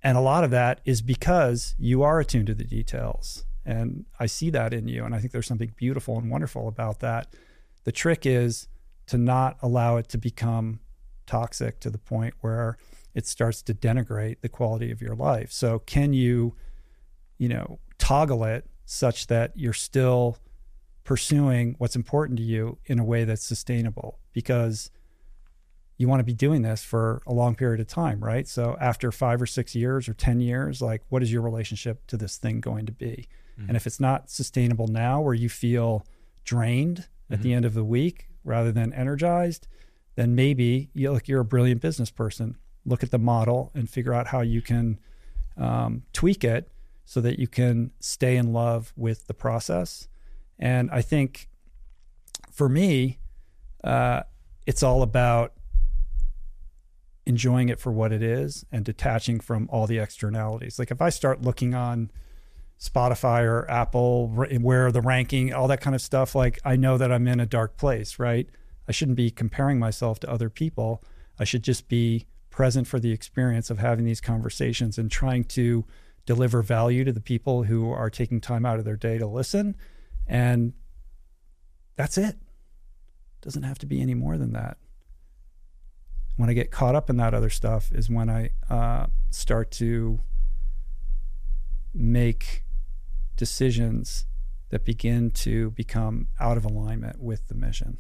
And a lot of that is because you are attuned to the details. And I see that in you. And I think there's something beautiful and wonderful about that. The trick is to not allow it to become toxic to the point where it starts to denigrate the quality of your life. So can you, toggle it such that you're still pursuing what's important to you in a way that's sustainable? Because you want to be doing this for a long period of time, right? So after 5 or 6 years or 10 years, like, what is your relationship to this thing going to be? And if it's not sustainable now, where you feel drained at the end of the week rather than energized, then maybe you're a brilliant business person. Look at the model and figure out how you can tweak it so that you can stay in love with the process. And I think for me, it's all about enjoying it for what it is and detaching from all the externalities. Like if I start looking on Spotify or Apple, where the ranking, all that kind of stuff, like I know that I'm in a dark place, right? I shouldn't be comparing myself to other people. I should just be present for the experience of having these conversations and trying to deliver value to the people who are taking time out of their day to listen. And that's it. Doesn't have to be any more than that. When I get caught up in that other stuff is when I start to make decisions that begin to become out of alignment with the mission.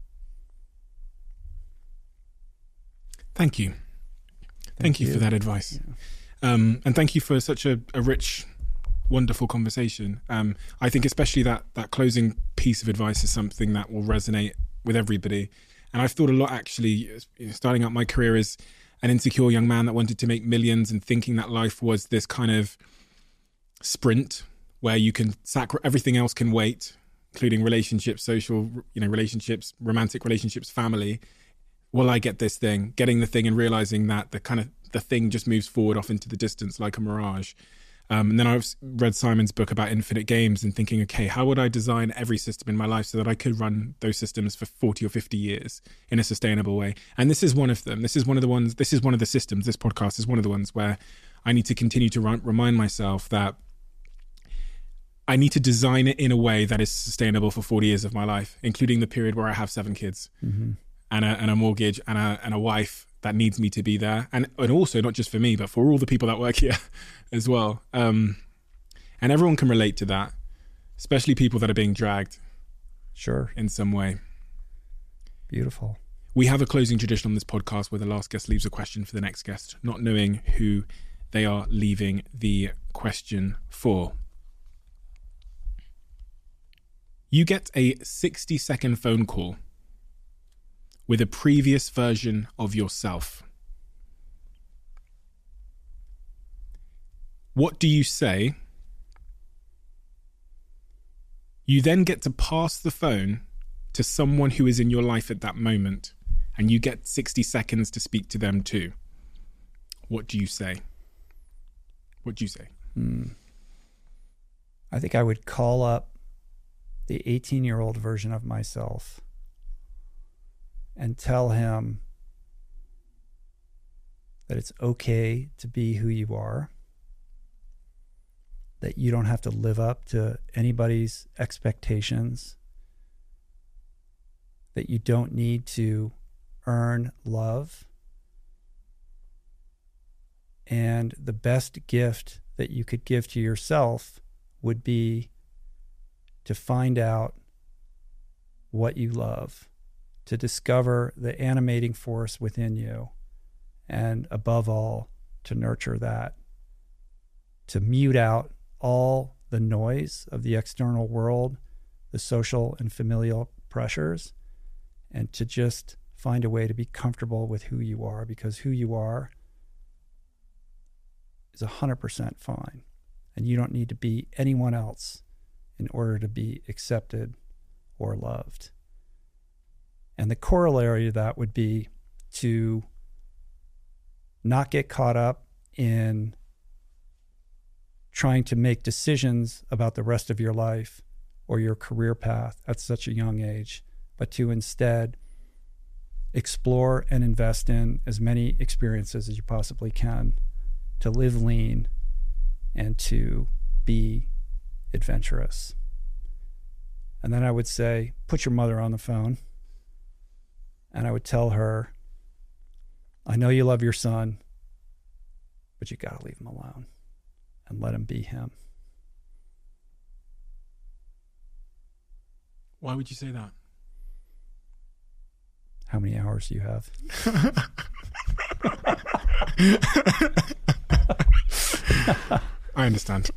Thank you. Thank you for that advice. Yeah. And thank you for such a rich, wonderful conversation. I think especially that closing piece of advice is something that will resonate with everybody. And I've thought a lot, actually, starting out my career as an insecure young man that wanted to make millions and thinking that life was this kind of sprint where you can everything else can wait, including relationships, social, relationships, romantic relationships, family. Will I get this thing? Getting the thing and realizing that the thing just moves forward off into the distance like a mirage. And then I've read Simon's book about infinite games and thinking, okay, how would I design every system in my life so that I could run those systems for 40 or 50 years in a sustainable way? And this is one of them. This is one of the systems. This podcast is one of the ones where I need to continue to remind myself that I need to design it in a way that is sustainable for 40 years of my life, including the period where I have 7 kids and a mortgage and a wife that needs me to be there. And also not just for me, but for all the people that work here as well. And everyone can relate to that, especially people that are being dragged. Sure. In some way. Beautiful. We have a closing tradition on this podcast where the last guest leaves a question for the next guest, not knowing who they are leaving the question for. You get a 60-second phone call with a previous version of yourself. What do you say? You then get to pass the phone to someone who is in your life at that moment, and you get 60 seconds to speak to them too. What do you say? What do you say? I think I would call up the 18-year-old version of myself and tell him that it's okay to be who you are, that you don't have to live up to anybody's expectations, that you don't need to earn love, and the best gift that you could give to yourself would be to find out what you love, to discover the animating force within you, and above all, to nurture that, to mute out all the noise of the external world, the social and familial pressures, and to just find a way to be comfortable with who you are, because who you are is 100% fine, and you don't need to be anyone else in order to be accepted or loved. And the corollary to that would be to not get caught up in trying to make decisions about the rest of your life or your career path at such a young age, but to instead explore and invest in as many experiences as you possibly can to live lean, and to be adventurous. And then I would say, put your mother on the phone. And I would tell her, I know you love your son, but you got to leave him alone and let him be him. Why would you say that? How many hours do you have? I understand.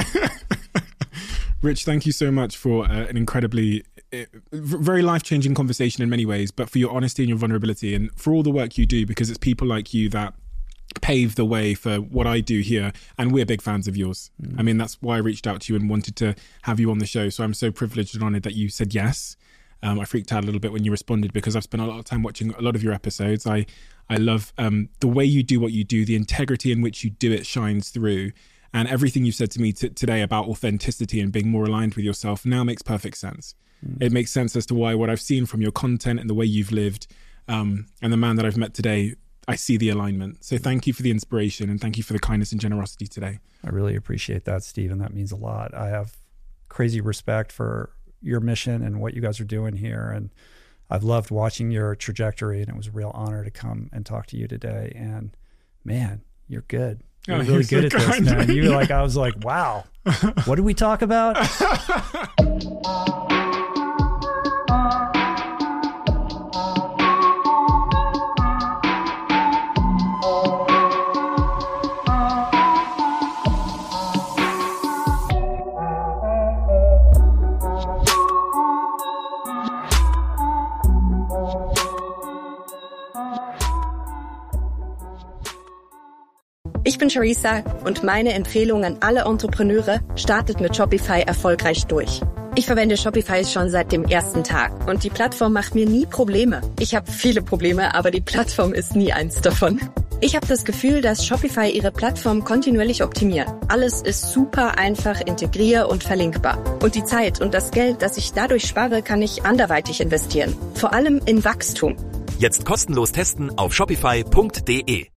Rich, thank you so much for an incredibly, very life-changing conversation in many ways, but for your honesty and your vulnerability and for all the work you do, because it's people like you that pave the way for what I do here, and we're big fans of yours. I mean, that's why I reached out to you and wanted to have you on the show, so I'm so privileged and honoured that you said yes. I freaked out a little bit when you responded because I've spent a lot of time watching a lot of your episodes. I love the way you do what you do, the integrity in which you do it shines through. And everything you've said to me today about authenticity and being more aligned with yourself now makes perfect sense. It makes sense as to why what I've seen from your content and the way you've lived and the man that I've met today, I see the alignment. So thank you for the inspiration and thank you for the kindness and generosity today. I really appreciate that, Stephen. That means a lot. I have crazy respect for your mission and what you guys are doing here. And I've loved watching your trajectory, and it was a real honor to come and talk to you today. And man, you're good. You're really good at this, man. You I was like, wow, what did we talk about? Ich bin Charissa und meine Empfehlung an alle Entrepreneure, startet mit Shopify erfolgreich durch. Ich verwende Shopify schon seit dem ersten Tag und die Plattform macht mir nie Probleme. Ich habe viele Probleme, aber die Plattform ist nie eins davon. Ich habe das Gefühl, dass Shopify ihre Plattform kontinuierlich optimiert. Alles ist super einfach, integrier- und verlinkbar. Und die Zeit und das Geld, das ich dadurch spare, kann ich anderweitig investieren. Vor allem in Wachstum. Jetzt kostenlos testen auf shopify.de.